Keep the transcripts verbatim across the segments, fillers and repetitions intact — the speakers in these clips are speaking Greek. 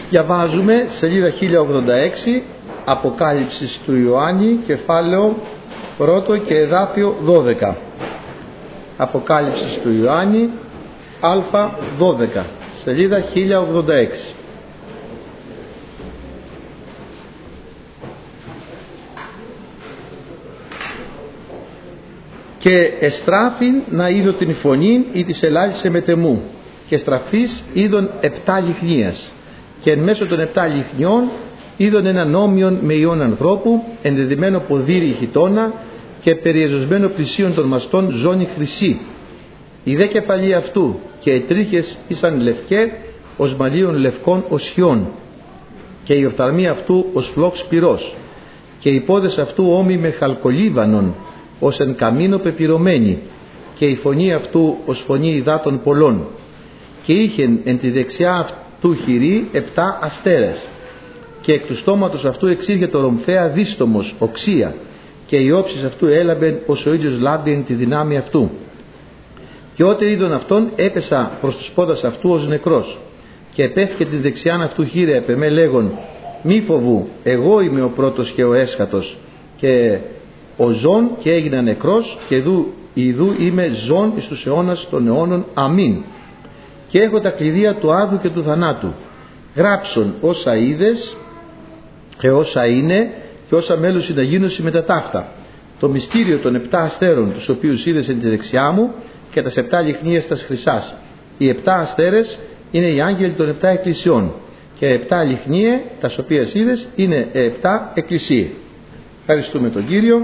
Διαβάζουμε σελίδα χίλια ογδόντα έξι, Αποκάλυψης του Ιωάννη, κεφάλαιο πρώτο και εδάφιο δώδεκα. Αποκάλυψης του Ιωάννη α δώδεκα, σελίδα χίλια ογδόντα έξι. Και εστράφην να είδω την φωνήν ή της ελάλησε μετεμού, και στραφής είδον επτά λιχνίας, και εν μέσω των επτά λιχνιών είδον έναν όμοιον με ιόν ανθρώπου, ενδεδειμένο ποδήρι χιτώνα και περιεζωσμένο πλησίον των μαστών ζώνη χρυσή. Η δε κεφαλή αυτού και οι τρίχες ήσαν λευκέ ως μαλλίων λευκών ως χιόν, και η οφθαλμή αυτού ως φλόξ πυρός, και οι πόδες αυτού όμοι με χαλκολίβανον ως εν καμίνο πεπυρωμένη, και η φωνή αυτού ως φωνή υδάτων πολλών, και είχεν εν τη δεξιά αυτού χειρή επτά αστέρες, και εκ του στόματος αυτού εξήρχε το ρομφαία δίστομος οξία, και οι όψεις αυτού έλαμπεν ως ο ήλιος λάμπει εν τη δυνάμει αυτού. Και ότε είδον αυτόν έπεσα προς τους πόδας αυτού ως νεκρός, και επέφηκε τη δεξιάν αυτού χείρε επ' εμέ λέγον, μη φοβού, εγώ είμαι ο πρώτος και ο έσχατος και ο ζών, και έγινα νεκρός, και δου, ιδού είμαι ζών εις τους αιώνας των αιώνων, αμήν. Και έχω τα κλειδία του άδου και του θανάτου. Γράψον όσα είδες και όσα είναι και όσα μέλους να γίνωσι μετά ταύτα. Το μυστήριο των επτά αστέρων, τους οποίους είδες εν τη δεξιά μου, και τα επτά λιχνίες τας χρυσάς. Οι επτά αστέρες είναι οι άγγελοι των επτά εκκλησιών, και επτά λιχνίες τας οποίες είδες είναι επτά εκκλησίες. Ευχαριστούμε τον Κύριο.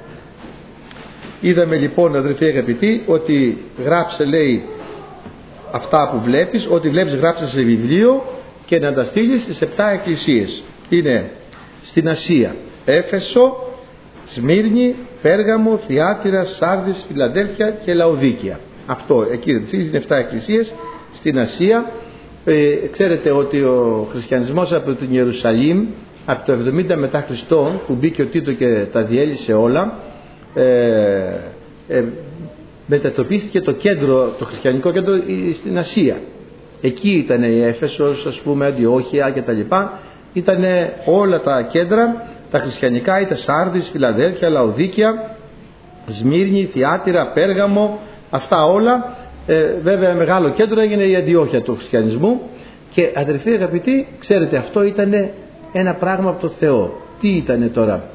Είδαμε λοιπόν, αδελφοί αγαπητοί, ότι γράψε, λέει, αυτά που βλέπεις, ό,τι βλέπεις γράψε σε βιβλίο και να τα στείλεις στις επτά εκκλησίες. Είναι στην Ασία, Έφεσο, Σμύρνη, Πέργαμο, Θιάτυρα, Σάρδης, Φιλαδέλφια και Λαοδίκια. Αυτό εκεί είναι επτά εκκλησίες στην Ασία. Ε, ξέρετε ότι ο χριστιανισμός από την Ιερουσαλήμ, από το εβδομήντα μετά Χριστό, που μπήκε ο Τίτο και τα διέλυσε όλα, ε, ε, μετατοπίστηκε το κέντρο, το χριστιανικό κέντρο στην Ασία. Εκεί ήταν η Έφεσος, ας πούμε, Αντιόχεια και τα λοιπά. Ήταν όλα τα κέντρα, τα χριστιανικά, ήταν Σάρδης, Φιλαδέλφια, Λαοδίκια, Σμύρνη, Θιάτυρα, Πέργαμο, αυτά όλα. Ε, βέβαια μεγάλο κέντρο έγινε η Αντιόχεια του χριστιανισμού. Και αδερφοί αγαπητοί, ξέρετε, αυτό ήταν ένα πράγμα από το Θεό. Τι ήτανε τώρα?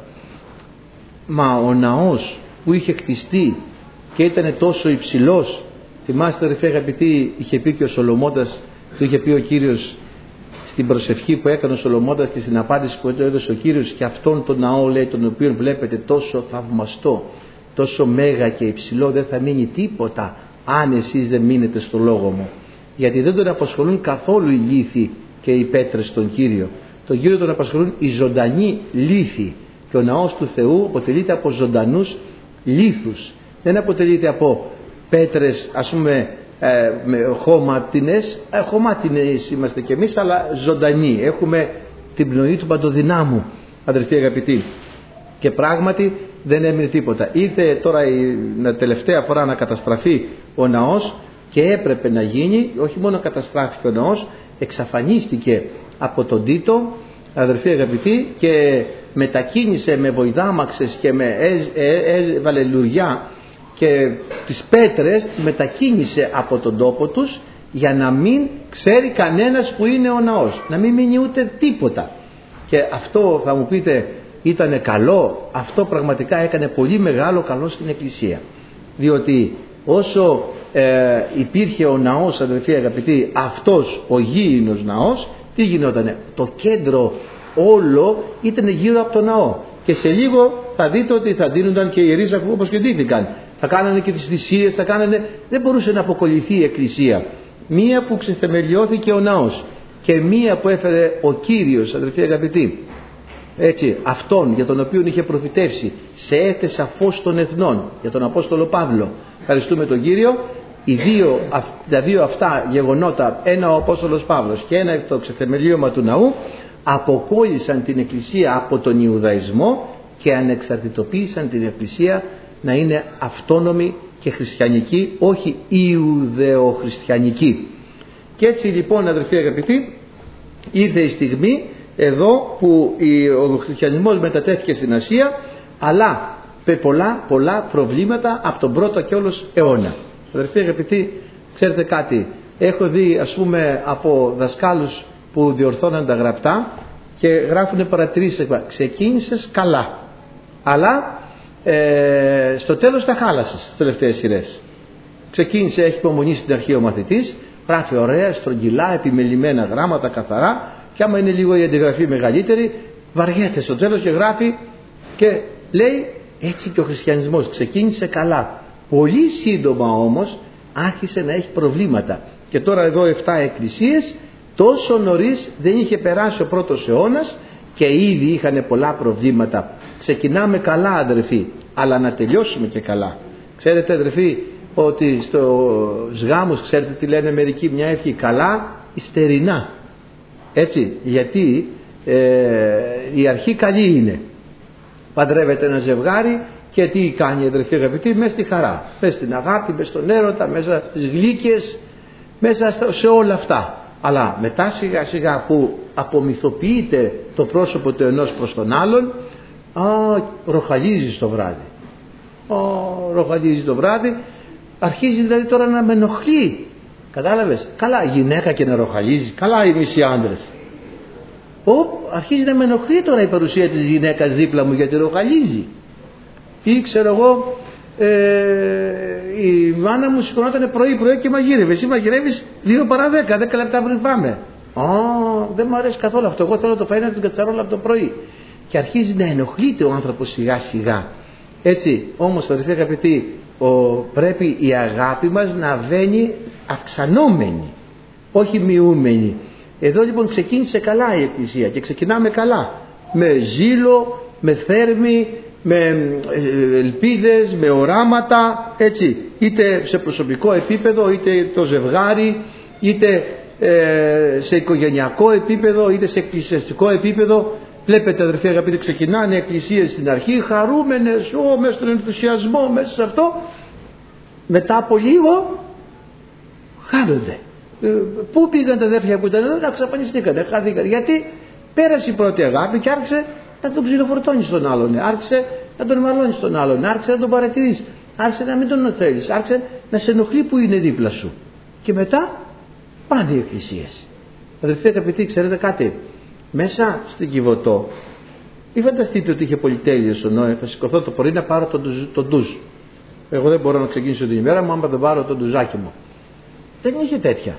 Μα ο ναός που είχε χτιστεί και ήταν τόσο υψηλός, θυμάστε αδερφοί αγαπητοί, είχε πει και ο Σολομώντας, του είχε πει ο Κύριος στην προσευχή που έκανε ο Σολομώντας και στην απάντηση που έδωσε ο Κύριος, και αυτόν τον ναό, λέει, τον οποίο βλέπετε τόσο θαυμαστό, τόσο μέγα και υψηλό, δεν θα μείνει τίποτα αν εσείς δεν μείνετε στο λόγο μου. Γιατί δεν τον απασχολούν καθόλου οι λίθοι και οι πέτρες στον Κύριο. Τον Κύριο τον απασχολούν οι ζωντανοί λίθοι, και ο ναός του Θεού αποτελείται από ζωντανούς λίθους. Δεν αποτελείται από πέτρες, ας πούμε, ε, με χωματινές. ε, χωματινές είμαστε κι εμείς, αλλά ζωντανοί, έχουμε την πνοή του παντοδυνάμου, αδερφοί αγαπητοί. Και πράγματι δεν έμεινε τίποτα. Ήρθε τώρα η τελευταία φορά να καταστραφεί ο ναός, και έπρεπε να γίνει. Όχι μόνο καταστράφηκε ο ναός, εξαφανίστηκε από τον Τίτο, αδερφοί αγαπητοί, και μετακίνησε με βοηδάμαξες και με έβαλε λουριά και τις πέτρες τις μετακίνησε από τον τόπο τους, για να μην ξέρει κανένας που είναι ο ναός, να μην μείνει ούτε τίποτα. Και αυτό θα μου πείτε, ήτανε καλό? Αυτό πραγματικά έκανε πολύ μεγάλο καλό στην Εκκλησία, διότι όσο ε, υπήρχε ο ναός, αδελφοί αγαπητοί, αυτός ο γήινος ναός, τι γινότανε? Το κέντρο όλο ήταν γύρω από το ναό, και σε λίγο θα δείτε ότι θα δίνονταν και οι ιερείς όπως και δίθηκαν, θα κάνανε και τις θυσίες, θα κάνανε. Δεν μπορούσε να αποκολληθεί η Εκκλησία. Μία που ξεθεμελιώθηκε ο ναός και μία που έφερε ο Κύριος, αδελφοί αγαπητοί, έτσι, αυτόν για τον οποίο είχε προφητεύσει, σε έθεσα φως των εθνών, για τον Απόστολο Παύλο. Ευχαριστούμε τον Κύριο. Οι δύο, τα δύο αυτά γεγονότα, ένα ο Απόστολος Παύλος και ένα το ξεθεμελίωμα του ναού, αποκόλλησαν την Εκκλησία από τον Ιουδαϊσμό και ανεξαρτητοποίησαν την Εκκλησία να είναι αυτόνομη και χριστιανική, όχι Ιουδεοχριστιανική. Και έτσι λοιπόν, αδελφοί αγαπητοί, ήρθε η στιγμή εδώ που ο χριστιανισμός μετατέθηκε στην Ασία, αλλά με πολλά πολλά προβλήματα από τον πρώτο και όλος αιώνα. Αδερφοί αγαπητοί, ξέρετε κάτι, έχω δει ας πούμε από δασκάλους που διορθώναν τα γραπτά και γράφουν παρατηρήσεις, ξεκίνησες καλά, αλλά ε, στο τέλος τα χάλασες στις τελευταίες σειρές. Ξεκίνησε, έχει υπομονή στην αρχή ο μαθητής, γράφει ωραία, στρογγυλά, επιμελημένα γράμματα καθαρά, και άμα είναι λίγο η αντιγραφή μεγαλύτερη, βαριέται στο τέλος και γράφει και λέει έτσι και ο χριστιανισμός ξεκίνησε καλά. Πολύ σύντομα όμως άρχισε να έχει προβλήματα. Και τώρα εδώ εφτά εκκλησίες, τόσο νωρίς δεν είχε περάσει ο πρώτος αιώνας και ήδη είχαν πολλά προβλήματα. Ξεκινάμε καλά αδερφοί, αλλά να τελειώσουμε και καλά. Ξέρετε αδερφοί ότι στους γάμους, ξέρετε τι λένε μερικοί, μια ευχή, καλά υστερινά. Έτσι, γιατί ε, η αρχή καλή είναι. Παντρεύεται ένα ζευγάρι και τι κάνει αδερφοί αγαπητοί, μέσα στη χαρά, μέσα στην αγάπη, μέσα στον έρωτα, μέσα στις γλύκες, μέσα σε όλα αυτά. Αλλά μετά σιγά σιγά που απομυθοποιείται το πρόσωπο του ενός προς τον άλλον, α, ροχαλίζει το βράδυ. Α, ροχαλίζει το βράδυ, αρχίζει δηλαδή τώρα να με ενοχλεί. Κατάλαβες, καλά γυναίκα και να ροχαλίζει, καλά οι μισοί άντρες. Ω, αρχίζει να με ενοχλεί τώρα η παρουσία της γυναίκας δίπλα μου γιατί ροχαλίζει. Ή ξέρω εγώ, ε, η μάνα μου σηκωνόταν πρωί πρωί και μαγείρευε. Εσύ μαγειρεύεις δύο παρά δέκα, δέκα λεπτά πριν πάμε. Α, δεν μου αρέσει καθόλου αυτό. Εγώ θέλω το φαΐ να την κατσαρόλα από το πρωί. Και αρχίζει να ενοχλείται ο άνθρωπος σιγά σιγά. Έτσι, όμως αδερφοί αγαπητοί, ο, πρέπει η αγάπη μας να βαίνει αυξανόμενη, όχι μειούμενη. Εδώ λοιπόν ξεκίνησε καλά η Εκκλησία και ξεκινάμε καλά. Με ζήλο, με θέρμη, με ελπίδες, με οράματα, έτσι, είτε σε προσωπικό επίπεδο, είτε το ζευγάρι, είτε ε, σε οικογενειακό επίπεδο, είτε σε εκκλησιαστικό επίπεδο. Βλέπετε αδερφοί αγαπητοί, ξεκινάνε οι εκκλησίες στην αρχή χαρούμενες, ο, μέσα στον ενθουσιασμό, μέσα σε αυτό, μετά από λίγο χάνονται. Ε, πού πήγαν τα αδέρφια που ήταν εδώ, να εξαφανιστήκανε, χάθηκαν. Γιατί πέρασε η πρώτη αγάπη και άρχισε να τον ψιλοφορτώνει στον άλλον, άρχισε να τον μαλώνει στον άλλον, άρχισε να τον παρατηρείς, άρχισε να μην τον θέλεις, άρχισε να σε ενοχλεί που είναι δίπλα σου. Και μετά πάνε οι εκκλησίες. Αδερφοί αγαπητοί, ξέρετε κάτι, μέσα στην Κιβωτό, ή φανταστείτε ότι είχε πολυτέλειες ο Νόε, θα σηκωθώ το πρωί να πάρω τον, τον ντουζ. Εγώ δεν μπορώ να ξεκινήσω την ημέρα μου άμα δεν πάρω τον ντουζάκι μου. Δεν είχε τέτοια.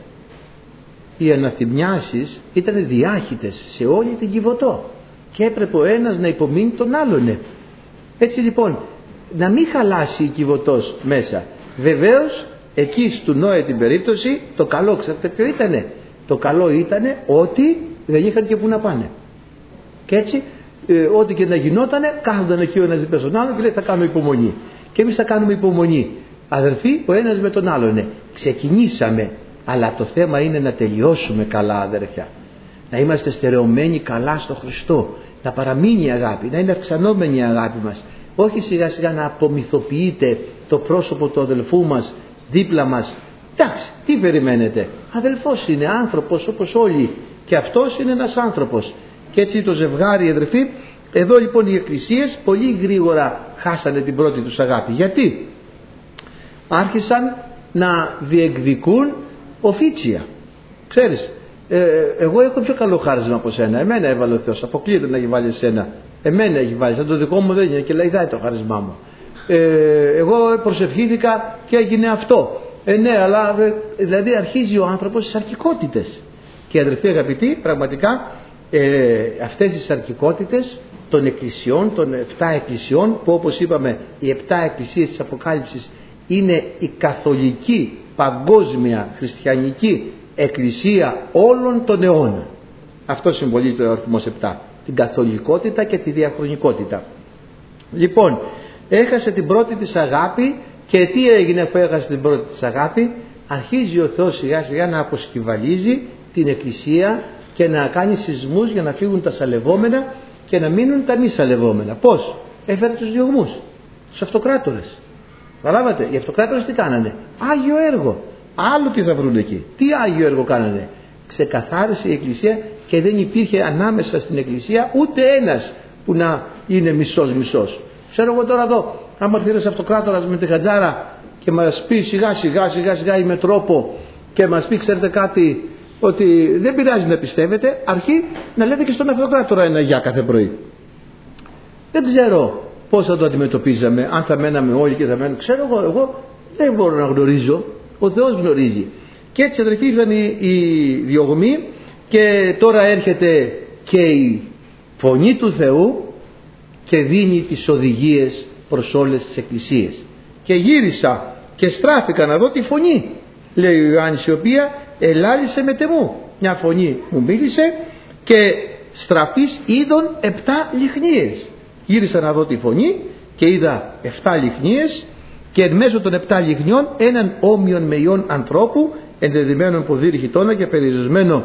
Οι αναθυμιάσεις ήταν διάχυτες σε όλη την Κιβωτό και έπρεπε ο ένας να υπομείνει τον άλλον. Έτσι λοιπόν, να μην χαλάσει η Κιβωτός μέσα. Βεβαίως εκεί στου Νόε την περίπτωση το καλό, ξέρετε ποιο ήτανε? Το καλό ήτανε ότι δεν είχαν και που να πάνε. Και έτσι ε, ό,τι και να γινότανε, κάθονταν εκεί ο ένας δίπλα στον άλλον και λέει θα κάνω υπομονή. Και εμείς θα κάνουμε υπομονή. Αδερφοί, ο ένας με τον άλλον. Ξεκινήσαμε, αλλά το θέμα είναι να τελειώσουμε καλά αδερφιά. Να είμαστε στερεωμένοι καλά στο Χριστό. Να παραμείνει η αγάπη, να είναι αυξανόμενη η αγάπη μας. Όχι σιγά σιγά να απομυθοποιείται το πρόσωπο του αδελφού μας δίπλα μας. Εντάξει, τι περιμένετε? Αδελφός είναι, άνθρωπος όπως όλοι. Και αυτός είναι ένας άνθρωπος. Και έτσι το ζευγάρι αδερφοί, εδώ λοιπόν οι εκκλησίες πολύ γρήγορα χάσανε την πρώτη τους αγάπη. Γιατί? Άρχισαν να διεκδικούν οφίτσια. Ξέρεις, ε, εγώ έχω πιο καλό χάρισμα από σένα. Εμένα έβαλε ο Θεός. Αποκλείεται να έχει βάλει εσένα. Εμένα έχει βάλει. Σαν το δικό μου δεν είναι και λαϊδάει το χάρισμά μου. Ε, εγώ προσευχήθηκα και έγινε αυτό. Ε, ναι, αλλά δηλαδή αρχίζει ο άνθρωπος στις αρκικότητες. Και αδερφοί αγαπητοί, πραγματικά ε, αυτές τις αρκικότητες των εκκλησιών, των επτά εκκλησιών, που όπως είπαμε οι επτά εκκλησίες της Αποκάλυψης είναι η καθολική, παγκόσμια, χριστιανική εκκλησία όλων των αιώνων. Αυτό συμβολίζει ο αριθμός επτά. Την καθολικότητα και τη διαχρονικότητα. Λοιπόν, έχασε την πρώτη της αγάπη και τι έγινε που έχασε την πρώτη της αγάπη? Αρχίζει ο Θεός σιγά σιγά να αποσκυβαλίζει την εκκλησία και να κάνει σεισμούς για να φύγουν τα σαλευόμενα και να μείνουν τα μη σαλευόμενα. Πώς? Έφερε τους διωγμούς, τους αυτοκράτορες. Καταλάβατε, οι αυτοκράτορες τι κάνανε? Άγιο έργο. Άλλο τι θα βρουν εκεί. Τι άγιο έργο κάνανε? Ξεκαθάρισε η Εκκλησία και δεν υπήρχε ανάμεσα στην εκκλησία ούτε ένας που να είναι μισός μισός. Ξέρω εγώ τώρα εδώ, άμα έρθει ένας αυτοκράτορας με τη χατζάρα και μας πει σιγά σιγά σιγά σιγά ή με τρόπο και μας πει, ξέρετε κάτι, ότι δεν πειράζει να πιστεύετε, αρχεί να λέτε και στον αυτοκράτορα ένα γεια κάθε πρωί. Δεν ξέρω πώς θα το αντιμετωπίζαμε, αν θα μέναμε όλοι και θα μέναμε. Ξέρω εγώ, εγώ δεν μπορώ να γνωρίζω, ο Θεός γνωρίζει. Και έτσι, αδερφοί, ήρθαν οι, οι διωγμοί και τώρα έρχεται και η φωνή του Θεού και δίνει τις οδηγίες προς όλες τις εκκλησίες. Και γύρισα και στράφηκα να δω τη φωνή, λέει ο Ιωάννης, η οποία ελάλησε με τεμού. Μια φωνή μου μίλησε και στραφής είδων επτά λιχνίες. Γύρισα να δω τη φωνή και είδα επτά λιχνίες και εν μέσω των επτά λιχνιών έναν όμοιον με ιών ανθρώπου, ενδεδειμένον ποδήρι χιτώνα και περιορισμένο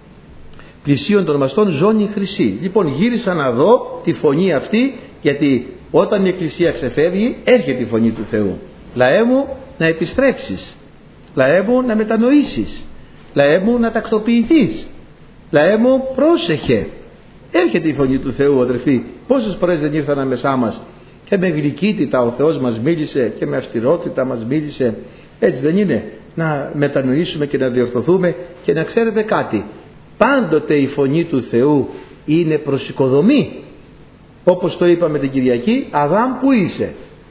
πλησίον των μαστών ζώνη χρυσή. Λοιπόν, γύρισα να δω τη φωνή αυτή, γιατί όταν η εκκλησία ξεφεύγει έρχεται η φωνή του Θεού. Λαέ μου, να επιστρέψεις, λαέ μου, να μετανοήσεις, λαέ μου, να τακτοποιηθείς, λαέ μου, πρόσεχε. Έρχεται η φωνή του Θεού, αδερφοί. Πόσες φορές δεν ήρθαν ανάμεσά μας και με γλυκύτητα ο Θεός μας μίλησε και με αυστηρότητα μας μίλησε. Έτσι δεν είναι? Να μετανοήσουμε και να διορθωθούμε. Και να ξέρετε κάτι, πάντοτε η φωνή του Θεού είναι προς οικοδομή. Όπως το είπαμε την Κυριακή, Αδάμ που είσαι,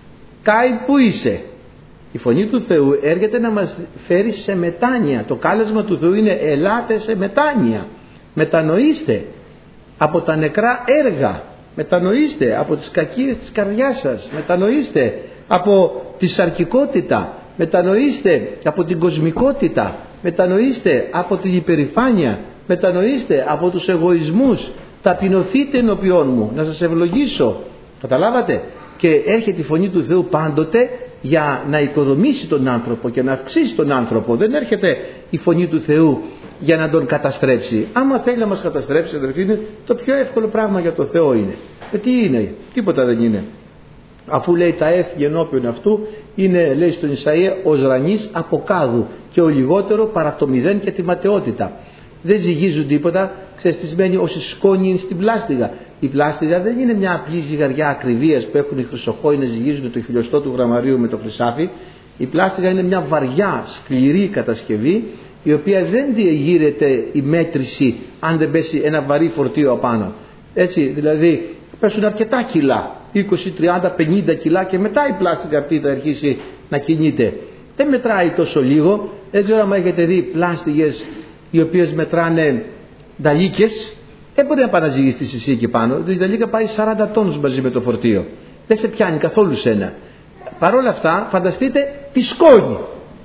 Κάιν που είσαι. Η φωνή του Θεού έρχεται να μας φέρει σε μετάνοια. Το κάλεσμα του Θεού είναι ελάτε σε μετάνοια, μετανοήστε από τα νεκρά έργα, μετανοήστε από τις κακίες της καρδιάς σας, μετανοήστε από τη σαρκικότητα, μετανοήστε από την κοσμικότητα, μετανοήστε από την υπερηφάνεια, μετανοήστε από τους εγωισμούς, ταπεινωθείτε ενώπιόν μου, να σας ευλογήσω. Καταλάβατε? Και έρχεται η φωνή του Θεού πάντοτε για να οικοδομήσει τον άνθρωπο και να αυξήσει τον άνθρωπο. Δεν έρχεται η φωνή του Θεού για να τον καταστρέψει. Άμα θέλει να μας καταστρέψει, αδερφοί, είναι το πιο εύκολο πράγμα για το Θεό είναι. Ε, τι είναι? Τίποτα δεν είναι. Αφού λέει τα έθη ενώπιον αυτού, είναι, λέει στον Ισαΐα, ο ζρανής από κάδου και ο λιγότερο παρά το μηδέν και τη ματαιότητα. Δεν ζυγίζουν τίποτα. Ξέρεις τι σημαίνει? Όσοι σκόνη είναι στην πλάστιγα. Η πλάστιγα δεν είναι μια απλή ζυγαριά ακριβίας που έχουν οι χρυσοχόοι να ζυγίζουν το χιλιοστό του γραμμαρίου με το χρυσάφι. Η πλάστιγα είναι μια βαριά, σκληρή κατασκευή, η οποία δεν διεγείρεται η μέτρηση αν δεν πέσει ένα βαρύ φορτίο απάνω. Έτσι, δηλαδή πέσουν αρκετά κιλά, είκοσι, τριάντα, πενήντα κιλά, και μετά η πλάστιγα αυτή θα αρχίσει να κινείται. Δεν μετράει τόσο λίγο. Δεν ξέρω αν έχετε δει πλάστιγες οι οποίες μετράνε νταλίκες. Δεν μπορεί να πάει να ζυγιστείς εσύ εκεί πάνω. Η νταλίκα πάει σαράντα τόνους μαζί με το φορτίο. Δεν σε πιάνει καθόλου σένα. Παρ' όλα αυτά, φανταστείτε τη σκόνη.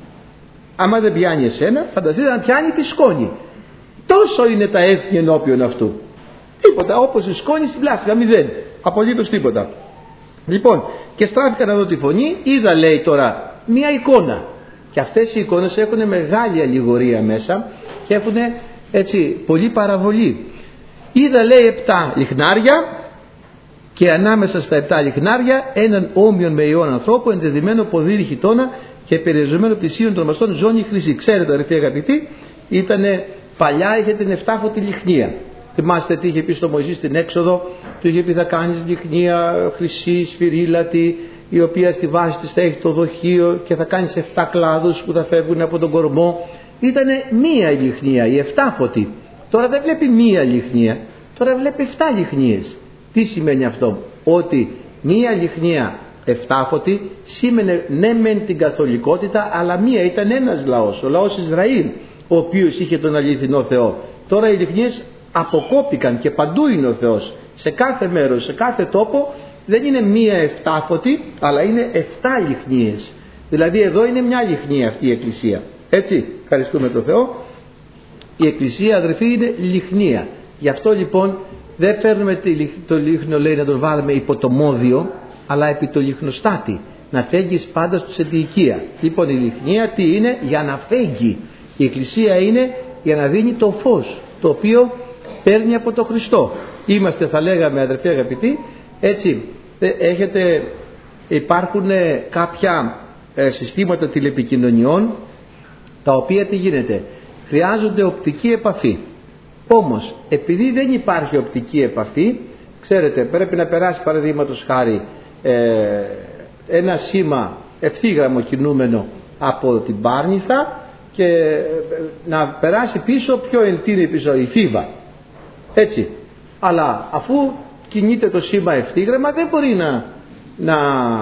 Άμα δεν πιάνει εσένα, φανταστείτε να πιάνει τη σκόνη. Τόσο είναι τα έθνη ενώπιον αυτού. Τίποτα, όπως η σκόνη στην πλάστιγα, μηδέν. Απολύτως τίποτα. Λοιπόν, και στράφηκα να δω τη φωνή, είδα, λέει τώρα, μία εικόνα. Και αυτές οι εικόνες έχουν μεγάλη αλληγορία μέσα και έχουν έτσι πολύ παραβολή. Είδα, λέει, επτά λιχνάρια και ανάμεσα στα επτά λιχνάρια έναν όμοιον με ιών ανθρώπου, ενδεδειμένο ποδήρι χιτώνα και περιορισμένο πλησίον των μαστών ζώνη χρυσή. Ξέρετε, αδερφοί αγαπητοί, ήτανε παλιά, είχε την εφτάφωτη λιχνία. Θυμάστε τι είχε πει στο Μωυσή στην Έξοδο? Του είχε πει θα κάνεις λιχνία χρυσή, σφυρίλατη, η οποία στη βάση της θα έχει το δοχείο και θα κάνεις εφτά κλάδους που θα φεύγουν από τον κορμό. Ήτανε μία λιχνία, η εφτάφωτη. Τώρα δεν βλέπει μία λιχνία, τώρα βλέπει εφτά λιχνίες. Τι σημαίνει αυτό? Ότι μία λιχνία εφτάφωτη σήμαινε ναι μεν την καθολικότητα, αλλά μία ήταν ένας λαός, ο λαός Ισραήλ, ο οποίος είχε τον αληθινό Θεό. Τώρα οι λιχνίες αποκόπηκαν και παντού είναι ο Θεός, σε κάθε μέρος, σε κάθε τόπο. Δεν είναι μία εφτάφωτη, αλλά είναι εφτά λιχνίες. Δηλαδή εδώ είναι μια λιχνία αυτή η εκκλησία. Έτσι, ευχαριστούμε τον Θεό. Η εκκλησία, αδερφοί, είναι λιχνία. Γι' αυτό λοιπόν δεν φέρνουμε το λίχνο, λέει, να τον βάλουμε υπό το μόδιο, αλλά επί το λιχνοστάτη, να φέγγεις πάντα στους εντυϊκία. Λοιπόν, η λιχνία τι είναι? Για να φέγγει. Η εκκλησία είναι για να δίνει το φως, το οποίο παίρνει από το Χριστό. Είμαστε, θα λέγαμε, αδερφοί αγαπητοί, έτσι, έχετε, υπάρχουν κάποια ε, συστήματα τηλεπικοινωνιών, τα οποία τι γίνεται? Χρειάζονται οπτική επαφή. Όμως επειδή δεν υπάρχει οπτική επαφή, ξέρετε, πρέπει να περάσει παραδείγματος χάρη ε, ένα σήμα ευθύγραμμο κινούμενο από την Πάρνηθα και ε, να περάσει πίσω, ποιο είναι πίσω, η Θήβα, έτσι. Αλλά αφού κινείται το σήμα ευθύγραμμα, δεν μπορεί να, να,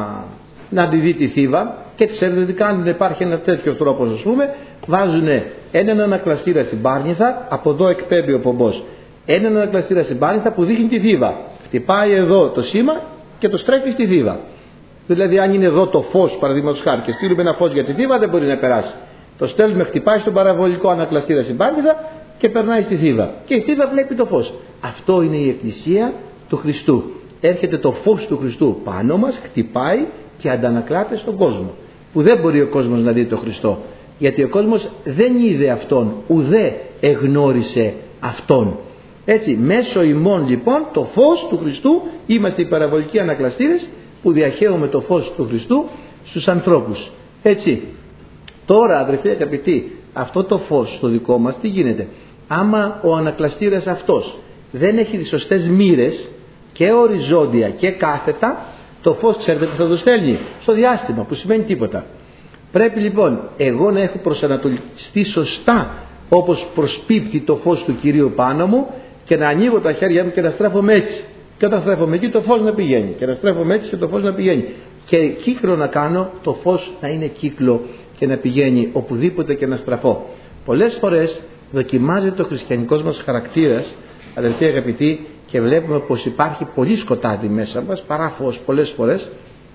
να αντιδεί τη Θήβα. Και ξέρετε τι κάνουν? Υπάρχει ένα τέτοιο τρόπο, ας πούμε, βάζουν έναν ανακλαστήρα στην Πάρνηθα, από εδώ εκπέμπει ο πομπός, έναν ανακλαστήρα στην Πάρνηθα που δείχνει τη Θήβα. Χτυπάει εδώ το σήμα και το στρέφει στη Θήβα. Δηλαδή, αν είναι εδώ το φως, παραδείγματος χάρη, και στείλουμε ένα φως για τη Θήβα, δεν μπορεί να περάσει. Το στέλνουμε, χτυπάει στον παραβολικό ανακλαστήρα στην Πάρνηθα και περνάει στη Θήβα. Και η Θήβα βλέπει το φως. Αυτό είναι η Εκκλησία του Χριστού. Έρχεται το φως του Χριστού πάνω μας, χτυπάει και αντανακλάται στον κόσμο. Που δεν μπορεί ο κόσμος να δει τον Χριστό. Γιατί ο κόσμος δεν είδε Αυτόν, ουδέ εγνώρισε Αυτόν. Έτσι, μέσω ημών λοιπόν το φως του Χριστού, είμαστε οι παραβολικοί ανακλαστήρες που διαχέουμε το φως του Χριστού στους ανθρώπους. Έτσι, τώρα αδερφοί αγαπητοί, αυτό το φως στο δικό μας τι γίνεται? Άμα ο ανακλαστήρας αυτός δεν έχει τις σωστές μοίρες και οριζόντια και κάθετα, το φως ξέρετε που θα το στέλνει? Στο διάστημα, που σημαίνει τίποτα. Πρέπει λοιπόν εγώ να έχω προσανατολιστεί σωστά όπως προσπίπτει το φως του Κυρίου πάνω μου και να ανοίγω τα χέρια μου και να στρέφομαι έτσι. Και όταν στρέφομαι εκεί το φως να πηγαίνει. Και να στρέφομαι έτσι και το φως να πηγαίνει. Και κύκλο να κάνω, το φως να είναι κύκλο και να πηγαίνει οπουδήποτε και να στραφώ. Πολλές φορές δοκιμάζεται ο χριστιανικός μας χαρακτήρας, αδελφοί αγαπητοί, και βλέπουμε πως υπάρχει πολύ σκοτάδι μέσα μας, παρά φως πολλές φορές,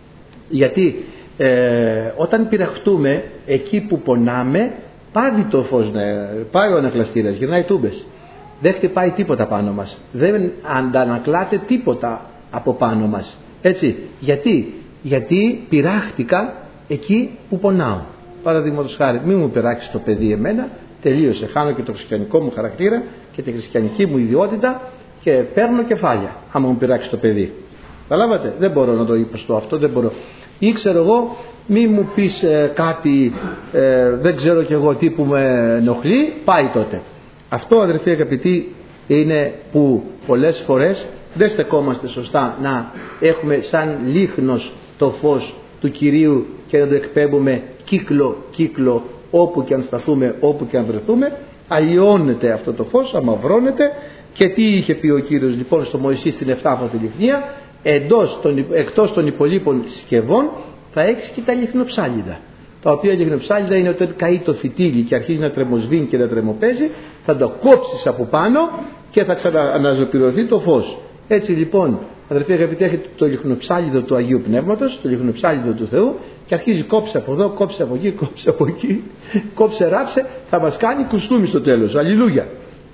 γιατί ε, όταν πειραχτούμε εκεί που πονάμε, πάει το φως, πάει ο ανακλαστήρας, γυρνάει τούμπες, δεν χτυπάει τίποτα πάνω μας, δεν αντανακλάται τίποτα από πάνω μας, έτσι. Γιατί? Γιατί πειράχτηκα εκεί που πονάω. Παραδείγματος χάρη, μην μου πειράξει το παιδί εμένα, τελείωσε, χάνω και το χριστιανικό μου χαρακτήρα και τη χριστιανική μου ιδιότητα και παίρνω κεφάλια άμα μου πειράξει το παιδί. Καταλάβατε? Δεν μπορώ να το υποστώ αυτό, δεν μπορώ. Ή ξέρω εγώ, μη μου πεις ε, κάτι, ε, δεν ξέρω κι εγώ τι που με ενοχλεί, πάει τότε. Αυτό, αδερφοί αγαπητοί, είναι που πολλές φορές δεν στεκόμαστε σωστά να έχουμε σαν λίχνος το φως του Κυρίου και να το εκπέμπουμε κύκλο κύκλο όπου και αν σταθούμε, όπου και αν βρεθούμε. Αλλοιώνεται αυτό το φως, αμαυρώνεται. Και τι είχε πει ο Κύριος λοιπόν στο Μωυσή στην εφτάποτη λιχνία? Εντός των, εκτός των υπολείπων συσκευών θα έχεις και τα λιχνοψάλιδα, τα οποία λιχνοψάλιδα είναι όταν καεί το φυτίλι και αρχίζει να τρεμοσβήνει και να τρεμοπαίζει, θα το κόψεις από πάνω και θα ξανααναζωπηρωθεί το φως. Έτσι λοιπόν, αδερφοί αγαπητοί, έχετε το λιχνοψάλιδο του Αγίου Πνεύματος, το λιχνοψάλιδο του Θεού, και αρχίζει κόψε από εδώ, κόψε από εκεί, κόψε από εκεί, κόψε ράψε, θα μας κάνει κουστούμι στο τέλος. Αλληλούια.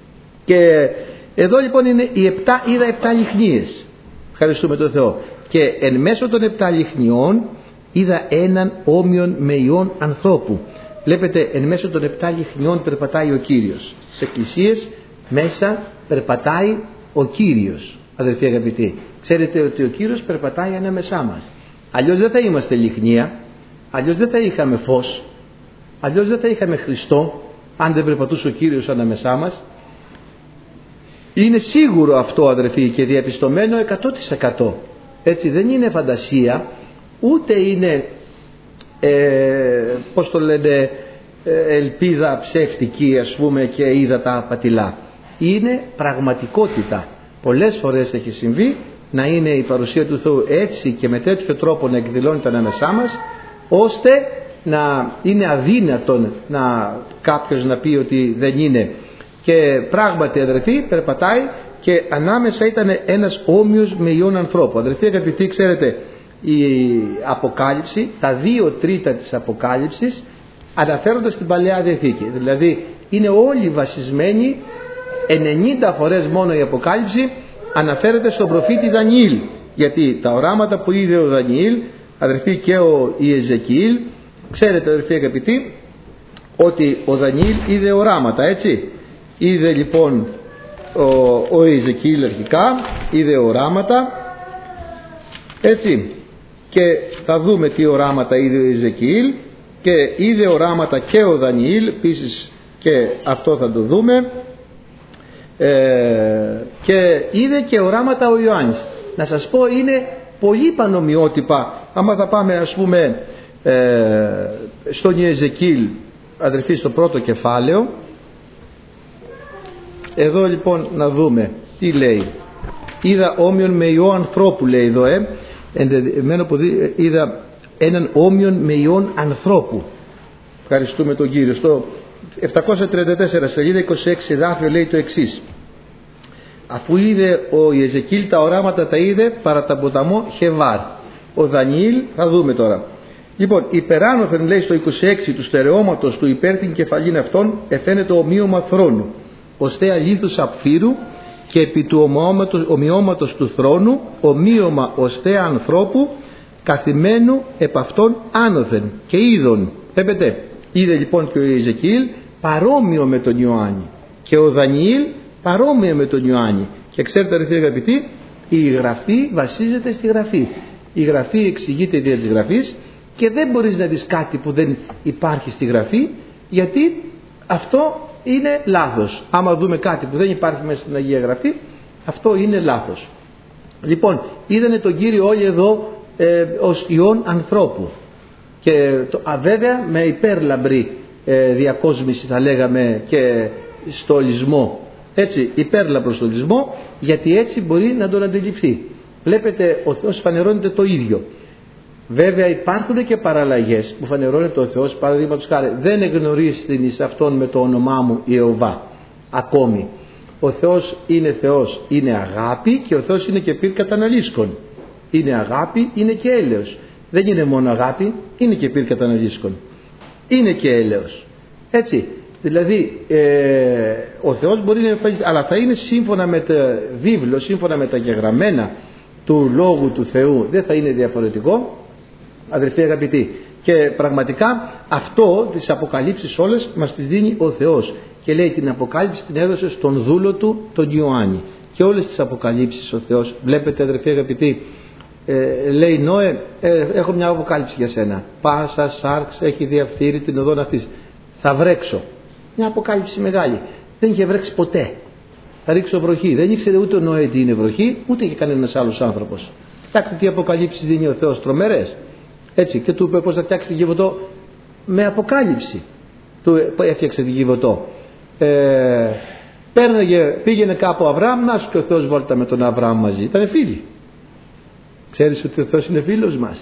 Και εδώ λοιπόν είναι οι επτά, είδα επτά λιχνίες. Ευχαριστούμε τον Θεό. Και εν μέσω των επτά λιχνιών είδα έναν όμοιον με ιόν ανθρώπου. Βλέπετε, εν μέσω των επτά λιχνιών περπατάει ο Κύριος. Στις εκκλησίες μέσα περπατάει ο Κύριος, αδελφοί αγαπητοί. Ξέρετε ότι ο Κύριος περπατάει ανάμεσά μας. Αλλιώς δεν θα είμαστε λιχνία, αλλιώς δεν θα είχαμε φως, αλλιώς δεν θα είχαμε Χριστό, αν δεν περπατούσε ο Κύριος ανάμεσά μας. Είναι σίγουρο αυτό, αδερφοί, και διαπιστωμένο εκατό τοις εκατό. Έτσι, δεν είναι φαντασία, ούτε είναι ε, πώς το λένε, ε, ελπίδα ψεύτικη, ας πούμε, και ύδατα απατηλά. Είναι πραγματικότητα. Πολλές φορές έχει συμβεί να είναι η παρουσία του Θεού έτσι και με τέτοιο τρόπο να εκδηλώνεται ανάμεσά μας, ώστε να είναι αδύνατον να κάποιος να πει ότι δεν είναι. Και πράγματι, αδερφοί, περπατάει και ανάμεσα ήταν ένας όμοιος με ιόν ανθρώπου. Αδερφοί αγαπητοί, ξέρετε, η Αποκάλυψη, τα δύο τρίτα της Αποκάλυψης αναφέρονται στην Παλαιά Διαθήκη. Δηλαδή είναι όλοι βασισμένοι, ενενήντα φορές μόνο η Αποκάλυψη αναφέρεται στον προφήτη Δανιήλ. Γιατί τα οράματα που είδε ο Δανιήλ, αδερφοί, και ο Ιεζεκιήλ, ξέρετε, αδερφοί αγαπητοί, ότι ο Δανιήλ είδε οράματα, έτσι. Είδε λοιπόν ο, ο Ιεζεκιήλ αρχικά, είδε οράματα, έτσι, και θα δούμε τι οράματα είδε ο Ιεζεκιήλ, και είδε οράματα και ο Δανιήλ επίσης, και αυτό θα το δούμε. ε, και είδε και οράματα ο Ιωάννης. Να σας πω, είναι πολύ πανομοιότυπα. Άμα θα πάμε ας πούμε ε, στον Ιεζεκίλ, αδερφοί, στο πρώτο κεφάλαιο, εδώ λοιπόν να δούμε τι λέει. Είδα όμοιον με ιό ανθρώπου, λέει εδώ, ε, ενδεδεμένο που δει, είδα έναν όμοιον με ιόν ανθρώπου. Ευχαριστούμε τον Κύριο. Στο επτακόσια τριάντα τέσσερα σελίδα είκοσι έξι εδάφιο λέει το εξής: αφού είδε ο Ιεζεκίλ τα οράματα, τα είδε παρά τα ποταμό Χεβάρ. Ο Δανιήλ, θα δούμε τώρα. Λοιπόν, υπεράνωθεν, λέει στο είκοσι έξι, του στερεώματος του υπέρ την κεφαλήν αυτών εφαίνεται ομοίωμα θρόνου, ώστε αλήθους σαπφύρου, και επί του ομοιώματος, ομοιώματος του θρόνου ομοίωμα ώστε ανθρώπου καθημένου επ' αυτόν άνωθεν και είδον. Βλέπετε, είδε λοιπόν και ο Ιεζεκίλ παρόμοιο με τον Ιωάννη και ο Δανιήλ παρόμοιο με τον Ιωάννη. Και ξέρετε, αδερφοί αγαπητοί, η Γραφή βασίζεται στη Γραφή. Η Γραφή εξηγείται δια της Γραφής και δεν μπορείς να δεις κάτι που δεν υπάρχει στη Γραφή, γιατί αυτό είναι λάθος. Άμα δούμε κάτι που δεν υπάρχει μέσα στην Αγία Γραφή, αυτό είναι λάθος. Λοιπόν, είδανε τον Κύριο όλοι εδώ ε, ως ιόν ανθρώπου, και το, α, βέβαια με υπέρλαμπρη ε, διακόσμηση, θα λέγαμε, και στολισμό, έτσι, υπέρλαμπρο στολισμό, γιατί έτσι μπορεί να τον αντιληφθεί. Βλέπετε, ο Θεός φανερώνεται το ίδιο. Βέβαια υπάρχουν και παραλλαγές που φανερώνεται ο Θεός. Παραδείγματος χάρη, δεν εγνωρίστην εις αυτόν με το όνομά μου Ιεχωβά ακόμη. Ο Θεός είναι Θεός, είναι αγάπη, και ο Θεός είναι και πυρ καταναλύσκων. Είναι αγάπη, είναι και έλεος. Δεν είναι μόνο αγάπη, είναι και πυρ καταναλύσκων. Είναι και έλεος. Έτσι, δηλαδή ε, ο Θεός μπορεί να εμφανιστεί, αλλά θα είναι σύμφωνα με το βίβλο, σύμφωνα με τα γεγραμμένα του Λόγου του Θεού. Δεν θα είναι διαφορετικό, αδερφοί αγαπητοί. Και πραγματικά αυτό, τις αποκαλύψεις όλες, μας τις δίνει ο Θεός. Και λέει, την αποκάλυψη την έδωσε στον δούλο του τον Ιωάννη. Και όλες τις αποκαλύψεις ο Θεός, βλέπετε αδερφοί αγαπητοί, ε, λέει Νόε, ε, έχω μια αποκάλυψη για σένα. Πάσα σάρξ έχει διαφθείρει την οδόν αυτής. Θα βρέξω. Μια αποκάλυψη μεγάλη. Δεν είχε βρέξει ποτέ. Θα ρίξω βροχή. Δεν ήξερε ούτε ο Νόε τι είναι βροχή, ούτε και κανένας άλλος άνθρωπος. Κοιτάξτε τι αποκαλύψεις δίνει ο Θεός, τρομερές. Έτσι, και του είπε πώς θα φτιάξει την Κιβωτό με αποκάλυψη. Του έφτιαξε την Κιβωτό. Ε, πέρναγε, πήγαινε κάπου ο Αβραάμ, να σου και ο Θεός βόλτα με τον Αβραάμ μαζί. Ήτανε φίλοι. Ξέρεις ότι ο Θεός είναι φίλος μας?